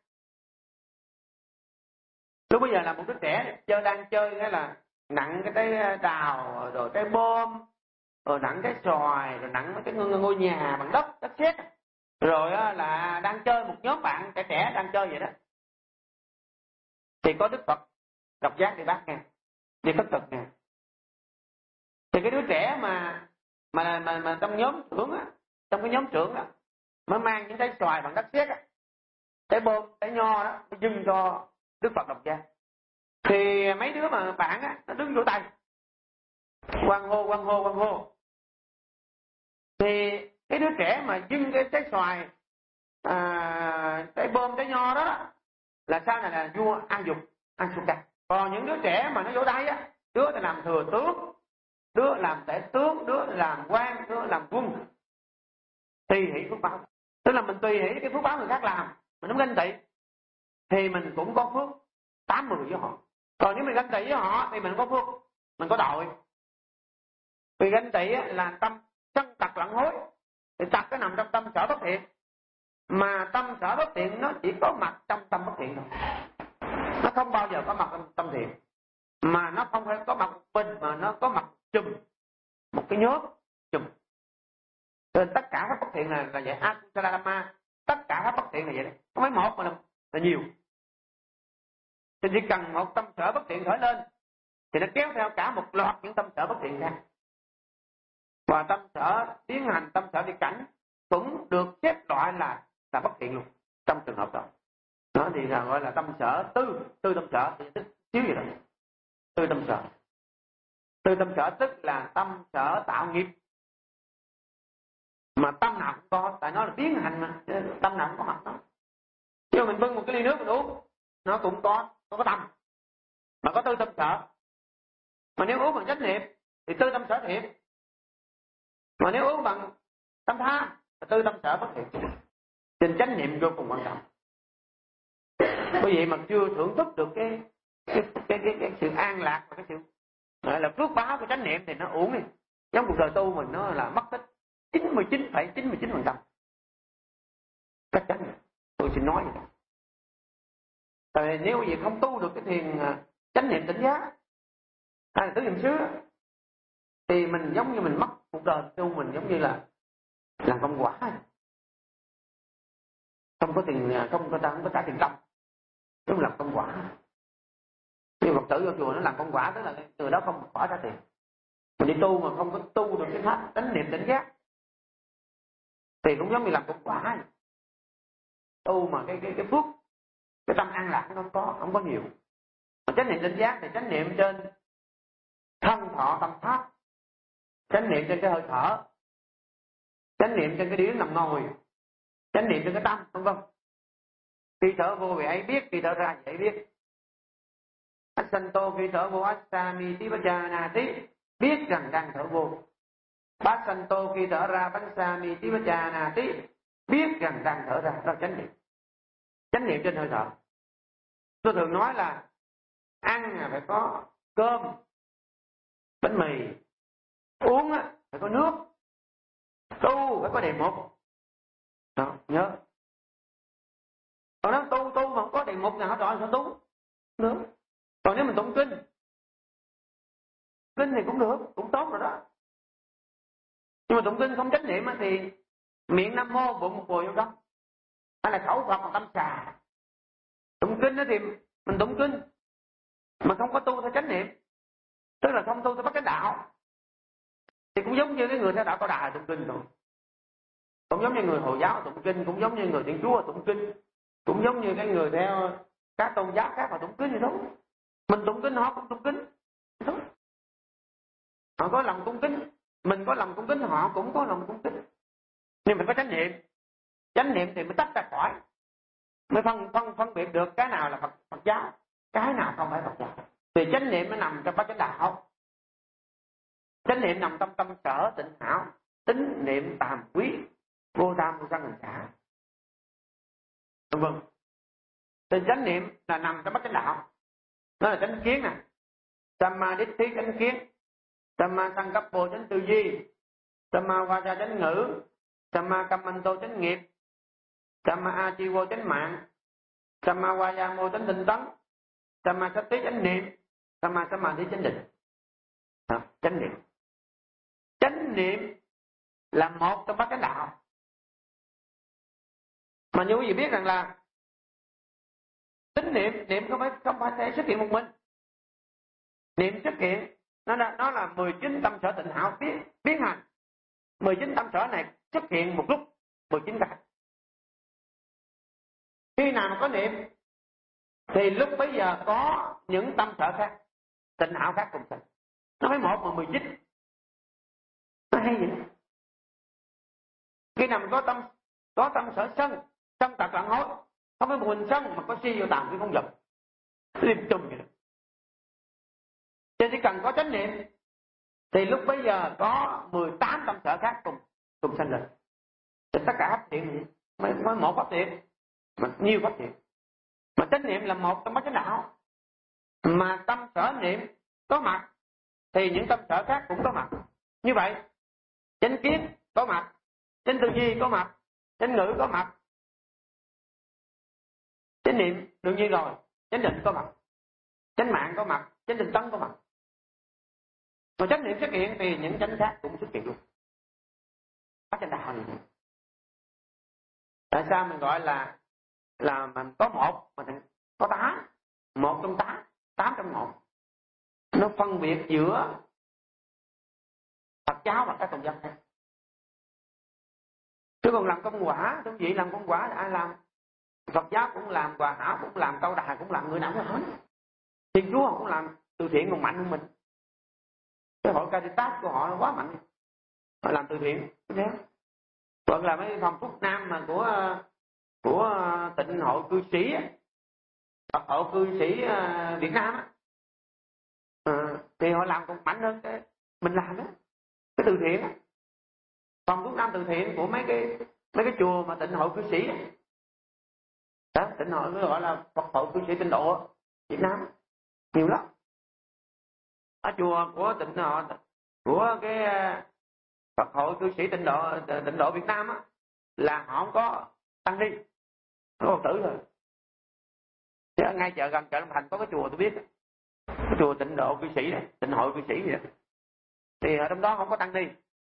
lúc bây giờ là một đứa trẻ đang chơi cái là nặng cái trái đào, rồi trái bom, rồi nặng cái xoài, rồi nặng mấy cái ngôi nhà bằng đất sét, rồi là đang chơi một nhóm bạn trẻ đang chơi vậy đó. Thì có Đức Phật độc giác đi bác nghe, đi khất thực nghe. Thì cái đứa trẻ mà trong nhóm trưởng á, trong cái nhóm trưởng đó, mới mang những trái xoài bằng đất sét á, trái bom, trái nho đó, mới dâng cho Đức Phật độc giác. Thì mấy đứa mà bạn á, nó đứng vỗ tay, hoan hô. Thì cái đứa trẻ mà dâng cái trái xoài, trái bom, trái nho đó là sao này là vua An Dục, Asuka. Còn những đứa trẻ mà nó vỗ tay á, đứa thì làm thừa tướng, đứa làm tể tướng, đứa làm quan, đứa làm quân. Tùy hỷ phước báo, tức là mình tùy hỷ cái phước báo người khác làm, mình không ganh tị thì mình cũng có phước 80 với họ. Còn nếu mình ganh tị với họ thì mình có phước, mình có đội. Vì ganh tị là tâm sân tật lặng hối, thì tật cái nằm trong tâm sở bất thiện, mà tâm sở bất thiện nó chỉ có mặt trong tâm bất thiện thôi, nó không bao giờ có mặt trong tâm thiện. Mà nó không phải có mặt một mình, mà nó có mặt chùm, một cái nhóm chùm. Nên tất cả pháp bất thiện là vậy. Akusala, tất cả pháp bất thiện là vậy đấy, không phải một mà là nhiều. Thì chỉ cần một tâm sở bất thiện khởi lên thì nó kéo theo cả một loạt những tâm sở bất thiện khác. Và tâm sở tiến hành, tâm sở đi cảnh cũng được xếp loại là bất thiện luôn trong trường hợp đó. Đó thì là gọi là tâm sở tư tâm sở, thì tức xíu vậy đó. Tư tâm sở. Tư tâm sở tức là tâm sở tạo nghiệp. Mà tâm nào cũng có, tại nó là tiến hành mà, tâm nào cũng có mặt đó. Nếu mình bưng một cái ly nước mình uống, nó cũng có tâm, mà có tư tâm sở. Mà nếu uống bằng chánh niệm thì tư tâm sở thiện. Mà nếu uống bằng tâm tha thì tư tâm sở bất thiện. Trên chánh niệm vô cùng quan trọng. Bởi vậy mà chưa thưởng thức được cái sự an lạc và cái sự Gọi là phước báo của chánh niệm thì nó uổng đi. Giống cuộc đời tu mình nó là mất tích 99,99%. Chắc chắn tôi xin nói vậy đó. Tại vì nếu gì không tu được cái thiền chánh niệm tỉnh giác hay là tứ niệm xứ thì mình giống như mình mất cuộc đời tu mình, giống như là làm công quả, không có tiền, không có trả tiền công, chúng làm công quả. Như Phật tử ở chùa nó làm công quả, tức là người đó không bỏ ra tiền. Mình đi tu mà không có tu được cái pháp chánh niệm tỉnh giác thì cũng giống như làm công quả. Tu mà cái phước, cái tâm an lạc nó không có nhiều. Mà chánh niệm tỉnh giác thì chánh niệm trên thân thọ tâm pháp, chánh niệm trên cái hơi thở, chánh niệm trên cái điển nằm ngồi, chánh niệm trên cái tâm, vân vân. Khi thở vô thì ấy biết, khi thở ra thì ấy biết. Asanto khi thở vô asami tibachanati, biết rằng đang thở vô. Basanto khi thở ra bansami tibachanati, biết rằng đang thở ra. Đó là chánh niệm. Chánh niệm trên hơi thở. Tôi thường nói là ăn phải có cơm, bánh mì, uống phải có nước, tu phải có đề mục. Đó, nhớ. Còn nếu tu mà không có đề mục nào rõ sao tu nữa. Còn nếu mình tụng kinh thì cũng được, cũng tốt rồi đó. Nhưng mà tụng kinh không chánh niệm thì miệng nam mô bụng một bùi vô không, hay là khẩu Phật một tâm xà. Tụng kinh thì mình tụng kinh mà không có tu theo chánh niệm, tức là không tu theo bất chánh đạo, thì cũng giống như cái người theo đạo Cao Đà tụng kinh rồi, cũng giống như người Hồi giáo tụng kinh, cũng giống như người Thiên Chúa tụng kinh, cũng giống như cái người theo các tôn giáo khác mà tụng kinh vậy thôi. Mình tụng kinh họ cũng tụng kinh thôi. Họ có lòng cung kính, mình có lòng cung kính, họ cũng có lòng cung kính. Nhưng mình có chánh niệm. Chánh niệm thì mới tách ra khỏi, mới phân biệt được cái nào là Phật giáo, cái nào không phải Phật giáo. Thì chánh niệm nó nằm trong bát chánh đạo. Chánh niệm nằm trong tâm sở tịnh hảo, tín niệm tàm quý, vô tham vô sân hành xả. Vâng. Thì chánh niệm là nằm trong bát chánh đạo. Đó là chánh kiến nè. Samadhi chánh kiến, Samma Sankappo chánh tư duy, Samma Vaca chánh ngữ, Samma Kammanto chánh nghiệp, Samma Achivo chánh mạng, Samma Vayamo chánh tinh tấn, Samma Sati chánh niệm, Samma Samadhi chánh định. Chánh niệm. Chánh niệm là một trong bát chánh đạo. Mà như quý vị biết rằng là tính niệm không phải thể xuất hiện một mình. Niệm xuất hiện nó là 19 tâm sở tịnh hảo biến hành. 19 tâm sở này xuất hiện một lúc 19 cái. Khi nào mà có niệm thì lúc bấy giờ có những tâm sở khác, tịnh hảo khác cùng sinh. Nó phải một mà 19. Nó hay vậy. Khi nào mà có tâm sở sân tật lặng hối, không phải một mình sân mà có si vô tàm cái không giận, liêm trùng vậy đó. Cho nên chỉ cần có chánh niệm thì lúc bấy giờ có 18 tâm sở khác cùng sanh lên. Thì tất cả pháp thiện mới một pháp thiện mà nhiều pháp thiện. Mà chánh niệm là một trong bát chánh đạo. Mà tâm sở niệm có mặt thì những tâm sở khác cũng có mặt. Như vậy chánh kiến có mặt, chánh tư duy có mặt, chánh ngữ có mặt, chánh niệm đương nhiên rồi, chánh định có mặt, chánh mạng có mặt, chánh tinh tấn có mặt. Mà chánh niệm xuất hiện thì những chánh khác cũng xuất hiện luôn. Bát chánh đạo này. Tại sao mình gọi là mình có một mà có 8, 1 trong 8, 8 trong 1. Nó phân biệt giữa Phật giáo và các tôn giáo khác. Chứ còn làm công quả, trong vị làm công quả là ai làm? Phật giáo cũng làm, Hòa Hảo cũng làm, Cao Đà cũng làm, người nào cũng làm. Thiên Chúa cũng làm, từ thiện còn mạnh hơn mình. Cái hội Caritas của họ quá mạnh, họ làm từ thiện, hoặc là mấy phòng thuốc nam mà của tịnh hội cư sĩ, Phật hội cư sĩ Việt Nam thì họ làm còn mạnh hơn cái mình làm đó, cái từ thiện. Phòng thuốc nam từ thiện của mấy cái chùa mà tịnh hội cư sĩ đó, tịnh hội gọi là Phật hội cư sĩ Tịnh độ Việt Nam nhiều lắm. ở chùa của của cái Phật hội cư sĩ tịnh độ Việt Nam á, là họ không có tăng ni, có Phật tử rồi. Chứ ngay gần chợ Long Thành có cái chùa tôi biết, cái chùa tịnh độ cư sĩ này, tịnh hội cư sĩ vậy đó. Thì ở trong đó không có tăng ni,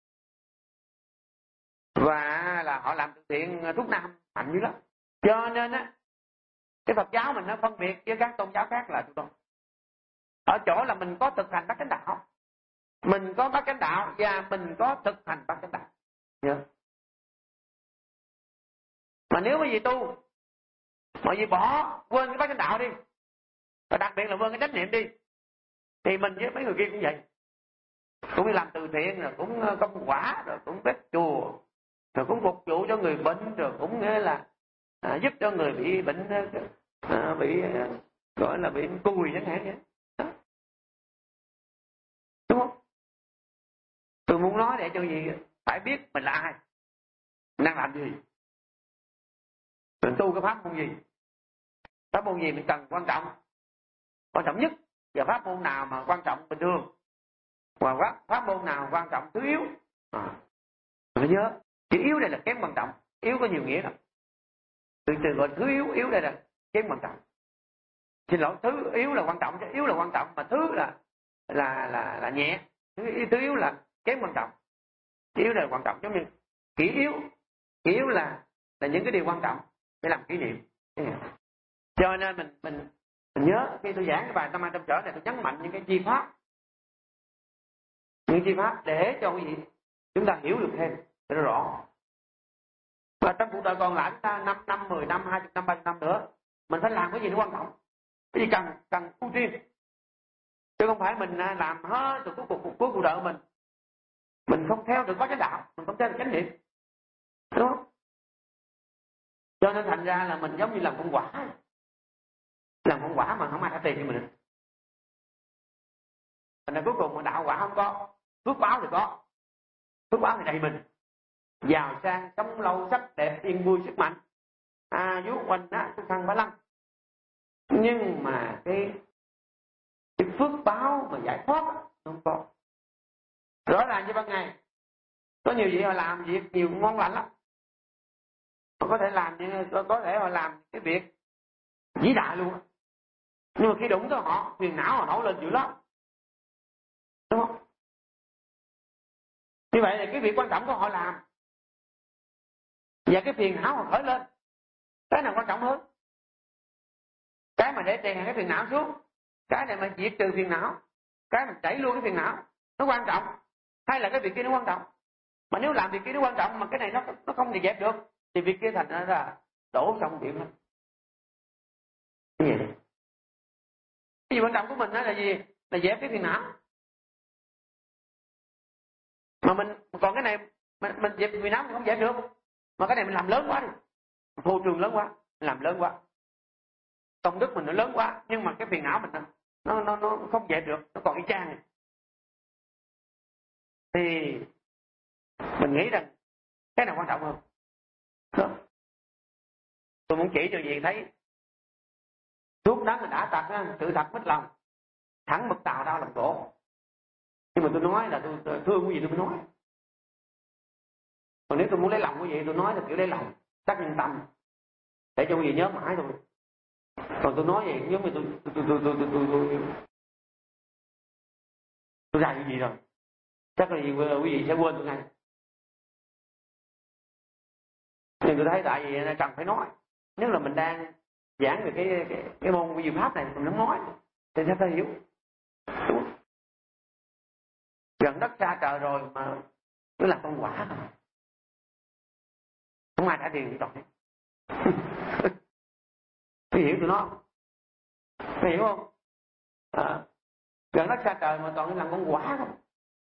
và là họ làm từ thiện thuốc nam mạnh dữ lắm. Cho nên á, cái Phật giáo mình nó phân biệt với các tôn giáo khác là tụi tôi ở chỗ là mình có thực hành bát chánh đạo, mình có bát chánh đạo và mình có thực hành bát chánh đạo. Yeah. Mà nếu quý vị tu mà quý vị bỏ quên cái bát chánh đạo đi, và đặc biệt là quên cái chánh niệm đi, thì mình với mấy người kia cũng vậy, cũng đi làm từ thiện, rồi cũng công quả, rồi cũng bếp chùa, rồi cũng phục vụ cho người bệnh, rồi cũng nghĩa là giúp cho người bị bệnh, bị gọi là bị cùi chẳng hạn vậy. Đó. Đúng không? Tôi muốn nói để cho gì phải biết mình là ai, mình đang làm gì, mình tu cái pháp môn gì, pháp môn gì mình cần quan trọng nhất, và pháp môn nào mà quan trọng bình thường, và pháp môn nào quan trọng thứ yếu. Phải nhớ, chữ yếu đây là kém quan trọng, yếu có nhiều nghĩa lắm. Từ gọi thứ yếu đây là kém quan trọng. Xin lỗi, thứ yếu là quan trọng, chứ yếu là quan trọng, mà thứ là nhẹ, thứ yếu là kém quan trọng. Yếu là quan trọng, giống như kỷ yếu là những cái điều quan trọng để làm kỷ niệm. Cho nên mình nhớ khi tôi giảng cái bài Tâm An Tâm Sở này, tôi nhấn mạnh những cái chi pháp, để cho quý vị chúng ta hiểu được thêm cho nó rõ. Và trong cuộc đời còn lại chúng ta 5 năm, 10 năm, 20 năm, 30 năm nữa, mình phải làm cái gì nó quan trọng, cái gì cần ưu tiên, chứ không phải mình làm hết từ cuối cuộc đời của mình không theo được bát chánh đạo, mình không theo được chánh niệm, đúng không? Cho nên thành ra là mình giống như làm con quả mà không ai trả tiền cho mình. Thành ra cuối cùng mà đạo quả không có, phước báo thì có, phước báo thì đầy mình, giàu sang sống lâu sắc đẹp yên vui sức mạnh, vú quanh xuất thân bá lăng. Nhưng mà cái phước báo mà giải thoát không có. Rõ ràng như ban ngày, có nhiều vị họ làm việc nhiều ngon lành lắm, họ có thể làm, có thể họ làm cái việc vĩ đại luôn, nhưng mà khi đụng tới họ, phiền não họ nổi lên dữ lắm, đúng không? Như vậy là cái việc quan trọng của họ làm, và cái phiền não họ khởi lên, cái nào quan trọng hơn? Cái mà để tiền cái phiền não xuống, cái này mà diệt trừ phiền não, cái mà đẩy luôn cái phiền não, nó quan trọng, hay là cái việc kia nó quan trọng? Mà nếu làm việc kia nó quan trọng mà cái này nó không thì dẹp được, thì việc kia thành ra là đổ xong chuyện hết. Cái gì? Cái gì quan trọng của mình đó là gì? Là dẹp cái phiền não. Mà mình còn cái này mình dẹp phiền não mình không dẹp được, mà cái này mình làm lớn quá đi, phô trương lớn quá, làm lớn quá, công đức mình nó lớn quá, nhưng mà cái phiền não mình nó không dẹp được, nó còn y chang này. Thì mình nghĩ rằng cái nào quan trọng hơn? Đó. Tôi muốn chỉ cho gì thấy thuốc đắng là đã tật, sự thật mất lòng, thẳng bậc tàu đau lòng khổ. Nhưng mà tôi nói là tôi thương quý vị tôi mới nói. Còn nếu tôi muốn lấy lòng quý vị, tôi nói là kiểu lấy lòng, chắc nhân tâm, để cho quý vị nhớ mãi thôi. Còn tôi nói vậy giống như tôi ra cái gì rồi, chắc là quý vị sẽ quên tôi ngay. Nhưng tôi thấy tại vì cần phải nói, nếu là mình đang giảng về cái môn vi pháp này, mình không nói thì sẽ phải hiểu. Gần đất xa trời rồi mà cứ là con quả thôi, không ai trả tiền cho tôi. Phải hiểu tụi nó, phải hiểu không? Gần đất xa trời mà toàn làm con quả không,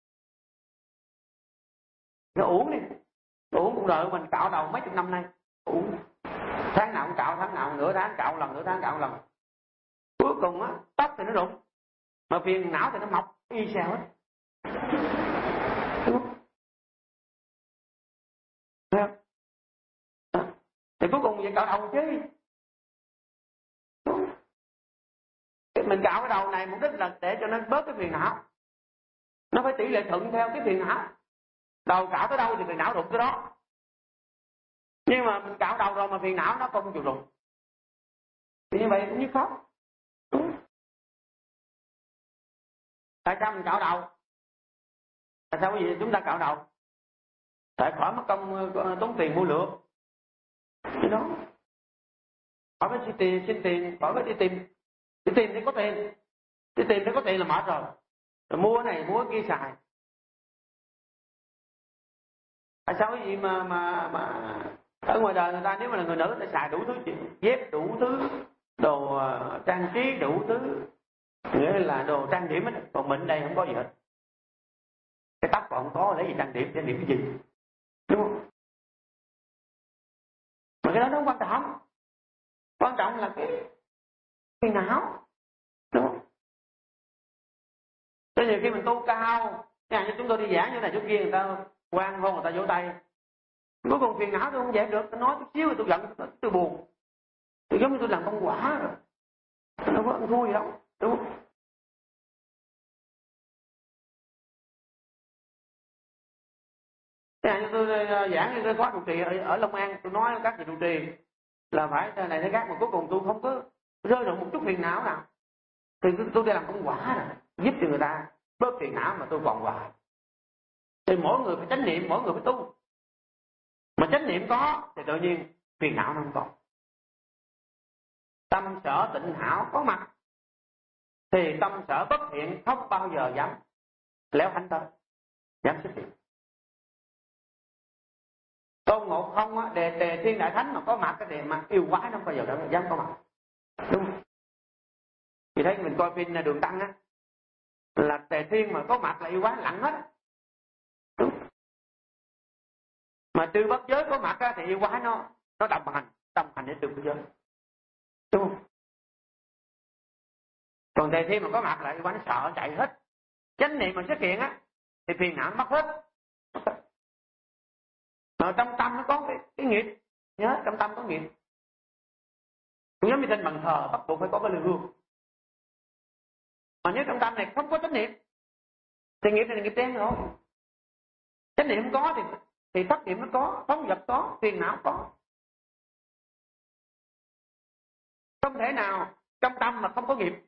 nó uổng đi, uổng cuộc đời của mình cạo đầu mấy chục năm nay, uổng. Tháng nào cũng cạo, tháng nào nửa tháng cạo lần, nửa tháng cạo lần. Cuối cùng á, tóc thì nó rụng, mà phiền não thì nó mọc y xèo hết. Đúng không? Thấy không? Thì cuối cùng vậy cạo đầu chứ. Mình cạo cái đầu này mục đích là để cho nó bớt cái phiền não. Nó phải tỷ lệ thuận theo cái phiền não. Đầu cạo tới đâu thì phiền não đụng tới đó. Nhưng mà mình cạo đầu rồi mà phiền não nó không chịu đụng, thì như vậy cũng như khóc. Tại sao mình cạo đầu? Tại sao cái gì chúng ta cạo đầu? Tại khỏi mất công tốn tiền mua lược. Cái đó khỏi phải xin tiền, khỏi phải đi tìm. Đi tìm thì có tiền. Đi tìm thì có tiền là mệt rồi. Rồi mua cái này mua cái kia xài. Tại sao cái gì mà ở ngoài đời người ta nếu mà là người nữ, người ta xài đủ thứ chuyện, dép đủ thứ, đồ trang trí đủ thứ, nghĩa là đồ trang điểm hết. Còn mình đây không có gì hết. Cái tóc còn không có, lấy gì trang điểm cái gì, đúng không? Mà cái đó nó không quan trọng. Quan trọng là cái não, đúng không? Thế nhiều khi mình tu cao, như chúng tôi đi giảng như này chỗ kia, người ta quan hôn, người ta vỗ tay, cuối cùng phiền não tôi không dẹp được. Tôi nói chút xíu tôi giận, tôi buồn, tôi giống như tôi làm công quả rồi, tôi đâu có ăn thua gì đâu, đúng không? Như tôi giảng như tôi có trụ trì ở Long An, tôi nói các vị trụ trì là phải thế này thế khác, mà cuối cùng tôi không có rơi được một chút phiền não nào, thì tôi đi làm công quả rồi, giúp cho người ta bớt phiền não mà tôi còn hoài. Thì mỗi người phải chánh niệm, mỗi người phải tu. Mà chánh niệm có thì tự nhiên phiền não nó không còn. Tâm sở tịnh hảo có mặt thì tâm sở bất thiện không bao giờ dám léo hành tới, dám xuất hiện. Tôn Ngộ Không á, Tề Thiên Đại Thánh mà có mặt cái đề mà yêu quái nó không bao giờ dám có mặt, đúng không? Thì thấy mình coi phim Đường Tăng á, là Tề Thiên mà có mặt là yêu quái lặng hết, đúng. Mà Trư Bất Giới có mặt á, thì yêu quái nó đồng hành để Trư Bất Giới, đúng không? Còn Tề Thiên mà có mặt là yêu quái nó sợ chạy hết. Chánh niệm mà xuất hiện á thì phiền não mất hết. Mà trong tâm nó có cái nghiệp, nhớ trong tâm có nghiệp. Cũng giống như trên bàn thờ bắt buộc phải có cái lư hương. Mà nếu trong tâm này không có chánh niệm thì nghiệp này là nghiệp đen rồi. Chánh niệm không có thì thất niệm nó có, phóng dật có, phiền não có. Không thể nào trong tâm mà không có nghiệp.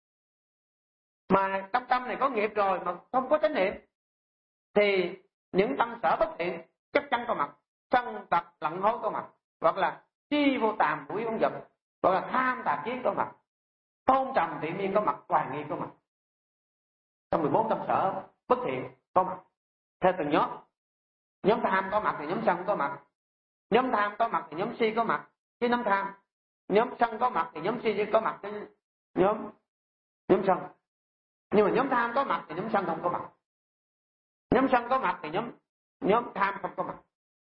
Mà trong tâm này có nghiệp rồi mà không có chánh niệm thì những tâm sở bất thiện chắc chắn có mặt. Sân tật lặng hối có mặt, hoặc là chi vô tàm hủy phóng dật, hoặc là tham tạp chí có mặt, tôn trầm thị miên có mặt, hoài nghi có mặt. Trong 14 tâm sở bất thiện có mặt theo từng nhóm. Nhóm tham có mặt thì nhóm sân có mặt, nhóm tham có mặt thì nhóm si có mặt với nhóm tham, nhóm sân có mặt thì nhóm si có mặt với nhóm sân. Nhưng mà nhóm tham có mặt thì nhóm sân không có mặt, nhóm sân có mặt thì nhóm tham không có mặt.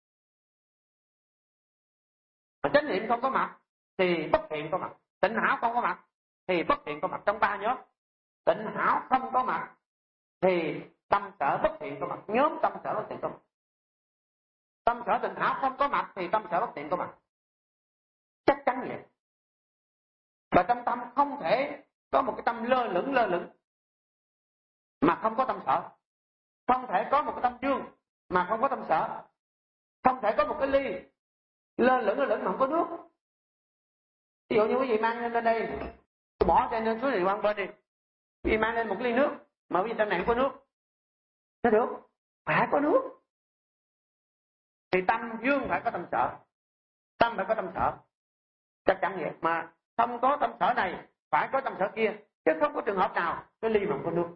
Mà chánh niệm không có mặt thì bất thiện có mặt, tịnh hảo không có mặt thì bất thiện có mặt. Trong ba nhóm tịnh hảo không có mặt thì tâm sở bất thiện có mặt, nhóm tâm sở bất thiện có mặt. Tâm sở tịnh hảo không có mặt thì tâm sở bất thiện có mặt, chắc chắn vậy. Và trong tâm không thể có một cái tâm lơ lửng mà không có tâm sở, không thể có một cái tâm dương mà không có tâm sở, không thể có một cái ly lơ lửng mà không có nước. Ví dụ như quý vị mang lên đây, tôi bỏ trên số này qua bên đi, quý vị mang lên một cái ly nước mà quý vị trong này không có nước, nó được, phải có nước. Thì tâm dương phải có tâm sở, tâm phải có tâm sở, chắc chắn vậy. Mà không có tâm sở này phải có tâm sở kia, chứ không có trường hợp nào cái ly mà không có nước.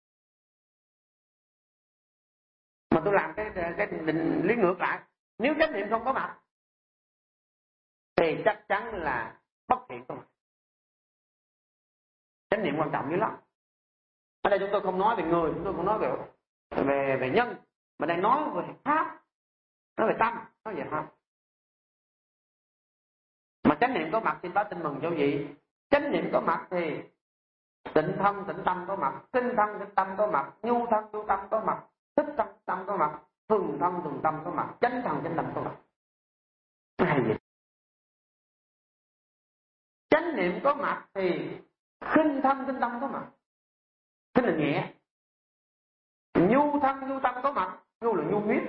Mà tôi làm cái định lý ngược lại, nếu chánh niệm không có mặt thì chắc chắn là bất thiện có mặt. Chánh niệm quan trọng dữ lắm. Ở đây chúng tôi không nói về người, chúng tôi không nói về nhân, mà đang nói về pháp, nói về tâm, nói về pháp. Mà chánh niệm có mặt xin bá tin mừng cho vị. Chánh niệm có mặt thì tịnh thân tịnh tâm có mặt, tinh thân tinh tâm có mặt, nhu thân nhu tâm có mặt, thích tâm tâm có mặt, thường thân thường tâm có mặt, chánh thần chánh tâm có mặt. Hay gì? Chánh niệm có mặt thì khinh thân thân tinh tâm có mặt. Tinh là nhẹ. Nhu thân nhu tâm có mặt. Nhu là nhu huyết.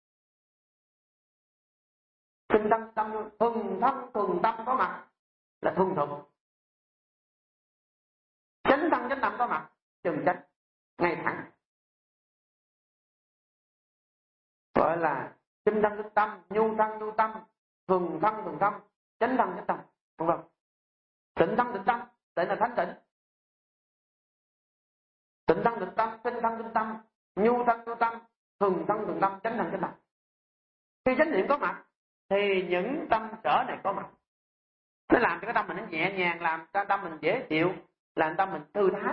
Tinh tâm tâm thuần thân thuần tâm có mặt là thuần thục. Chánh thân chánh tâm có mặt chừng chánh ngay thẳng, gọi là tinh thân tinh tâm, nhu thân nhu tâm, thuần thân thuần tâm, chánh thân chánh tâm, đúng không? Tịnh thân tịnh tâm, tịnh là thánh tịnh. Tịnh thân tịnh tâm, tinh thân tinh tâm, nhu thân nhu tâm, thuần thân thuần tâm, chánh thân chánh tâm. Khi chánh niệm có mặt thì những tâm sở này có mặt. Nó làm cho cái tâm mình nó nhẹ nhàng, làm cho tâm mình dễ chịu, làm tâm mình thư thái.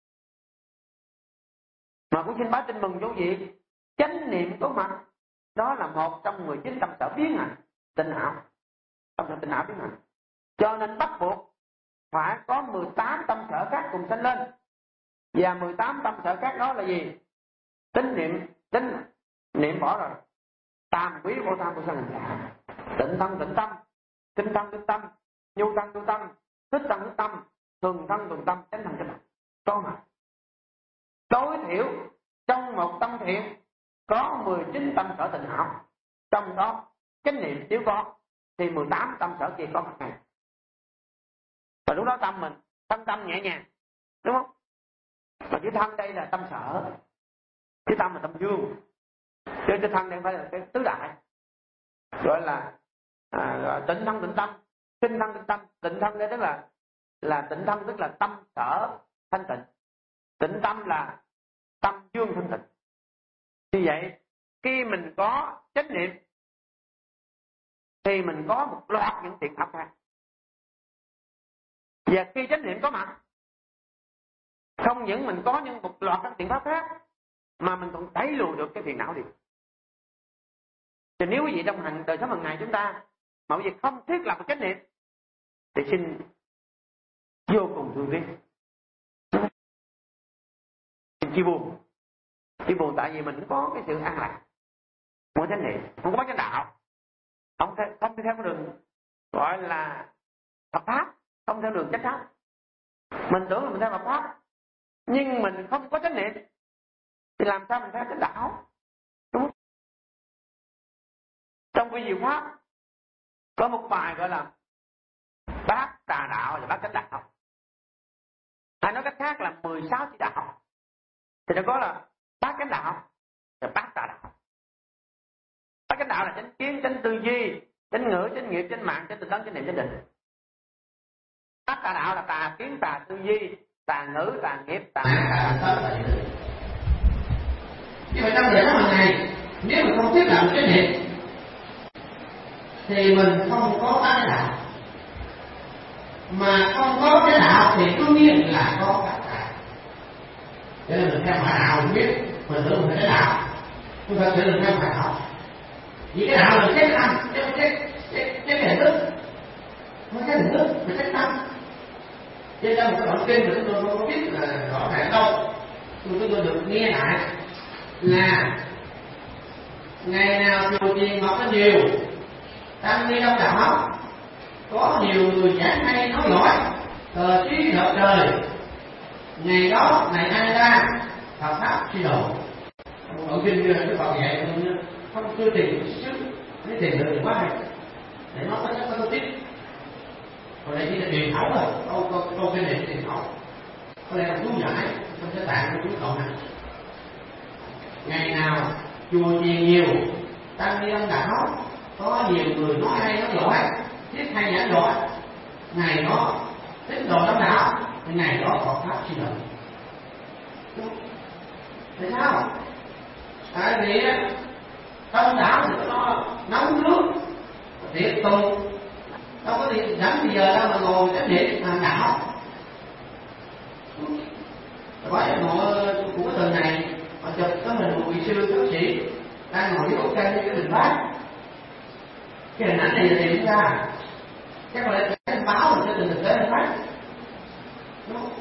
Mà cũng xin bá tin mừng chú vị, chánh niệm có mặt đó là một trong 19 tâm sở biến hành tinh hảo. Tâm sở tinh hảo biến hành. Cho nên bắt buộc phải có 18 tâm sở khác cùng sanh lên. Và 18 tâm sở khác đó là gì? Tính niệm bỏ rồi. Tam quý vô tham vô sân hành giả. Tịnh thân tịnh tâm, tinh thân tinh tâm, nhu thân nhu tâm, thích thân thích tâm, thuần thân thuần tâm, chánh thân chánh tâm. Có mặt. Tối thiểu trong một tâm thiện có 19 tâm sở tình hảo. Trong đó chánh niệm nếu có thì 18 tâm sở kia có mặt ngay. Và lúc đó tâm mình tâm nhẹ nhàng, đúng không? Và chữ thân đây là tâm sở, chữ tâm là tâm dương, chứ chữ thân đây phải là cái tứ đại, gọi là tịnh thân tịnh tâm, tinh thân tịnh tâm. Tịnh thân đây tức là tịnh thân tức là tâm sở thanh tịnh, tịnh tâm là tâm dương thanh tịnh. Như vậy khi mình có chánh niệm thì mình có một loạt những thiện pháp khác. Và khi chánh niệm có mặt, không những mình có những một loạt các thiện pháp khác, mà mình còn đẩy lùi được cái phiền não đi. Thì nếu quý vị trong hành đời sống hàng ngày chúng ta mà quý vị không thiết lập một chánh niệm thì xin vô cùng thương tiếc. Chi buồn. Chi buồn tại vì mình cũng có cái sự an lạc, không có chánh niệm, không có chánh đạo, không đi theo con đường gọi là Phật pháp, không theo đường chánh pháp. Mình tưởng là mình theo Phật pháp, nhưng mình không có chánh niệm thì làm sao mình theo chánh đạo? Đúng không? Trong cái diệu pháp có một bài gọi là bát tà đạo và bát chánh đạo, hay nói cách khác là 16 chỉ đạo. Thì nó có là bát chánh đạo và bát tà đạo. Bát chánh đạo là chánh kiến, chánh tư duy, chánh ngữ, chánh nghiệp, chánh mạng, chánh tinh tấn, chánh niệm, chánh định. Bát tà đạo là tà kiến, tà tư duy, tà ngữ, tà nghiệp, tà tà. Nhưng mà trong đời sống hàng ngày, nếu mình không thiết lập một chánh niệm thì mình không có bát chánh đạo. Mà không có chánh đạo thì đương nhiên là có bát tà. Cho nên mình theo ngoại đạo mình biết, mình tưởng mình chánh đạo, nhưng thật sự mình theo ngoại đạo. Vì cái đạo là cái tâm, cái hình thức, không cái hình thức, mà cái tâm. Cho nên một cái đoạn kinh mà chúng tôi không có biết là rõ ràng đâu, chúng tôi được nghe lại là ngày nào chùa chiền học nó nhiều, tăng ni đông đảo, có nhiều người giảng hay nói giỏi, cờ trí hợp trời, ngày đó ngày ai ra Phật pháp suy đổ. Đoạn kinh như là cái Phật dạy không chưa tìm sức, mới tìm được quá hay để nó có tiếp. Còn đây chỉ là truyền khẩu rồi, câu kinh này truyền khẩu. Có lẽ là chú giải, không sẽ tạng của chú cậu này. Ngày nào chùa chiền nhiều, tăng ni đông đảo, có nhiều người nói hay nói giỏi, thiết hay giảng giỏi, ngày đó tín đồ đông đảo, thì ngày đó Phật pháp suy đổ. Tại sao? Tại vì đông đảo thì nó nóng nước, tiệc tùng, đâu có gì rảnh bây giờ đâu mà ngồi chánh niệm hành đạo. Bởi ngồi của cái từ này họ chụp có hình một vị sư bác sĩ đang ngồi dưới ốc cây với cái bình bát. Cái hình ảnh này là tìm ra, chắc là cái báo mình sẽ từng thực tế hình bát. Đúng không?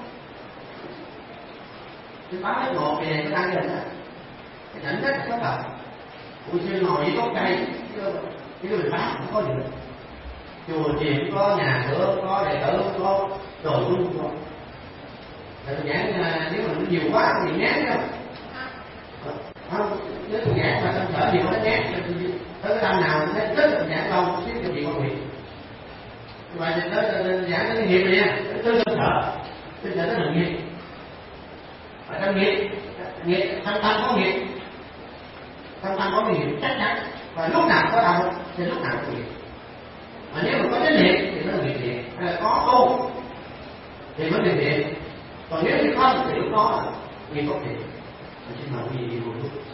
Cái báo hết một thì này đang nhìn đó, cái cảnh rất có thật. Vị sư ngồi dưới ốc cây cái bình bát không có gì. Chùa chiền có nhà cửa, có đệ tử, có đồ dung, Đơn giản nếu mà nó nhiều quá thì ngán đâu. Không, nếu đơn giản mà tâm sở nhiều nó ngán, tới cái tâm nào nó rất đơn giản lâu xíu cho chị con nghiệp. Vậy thì đơn giản cái nghiệp này nha, tới tâm sở nó là nghiệp. Ở trong nghiệp thâm tâm có nghiệp, thâm tâm có nghiệp chắc chắn, và lúc nào có đâu thì lúc nào có nghiệp. Mà nếu mà có chánh niệm thì nó là nghiệp niệm, có tu thì mới nghiệp niệm. Còn nếu như không thì lúc đó là nghiệp có nghiệp. Xin mời quý vị đi một lúc.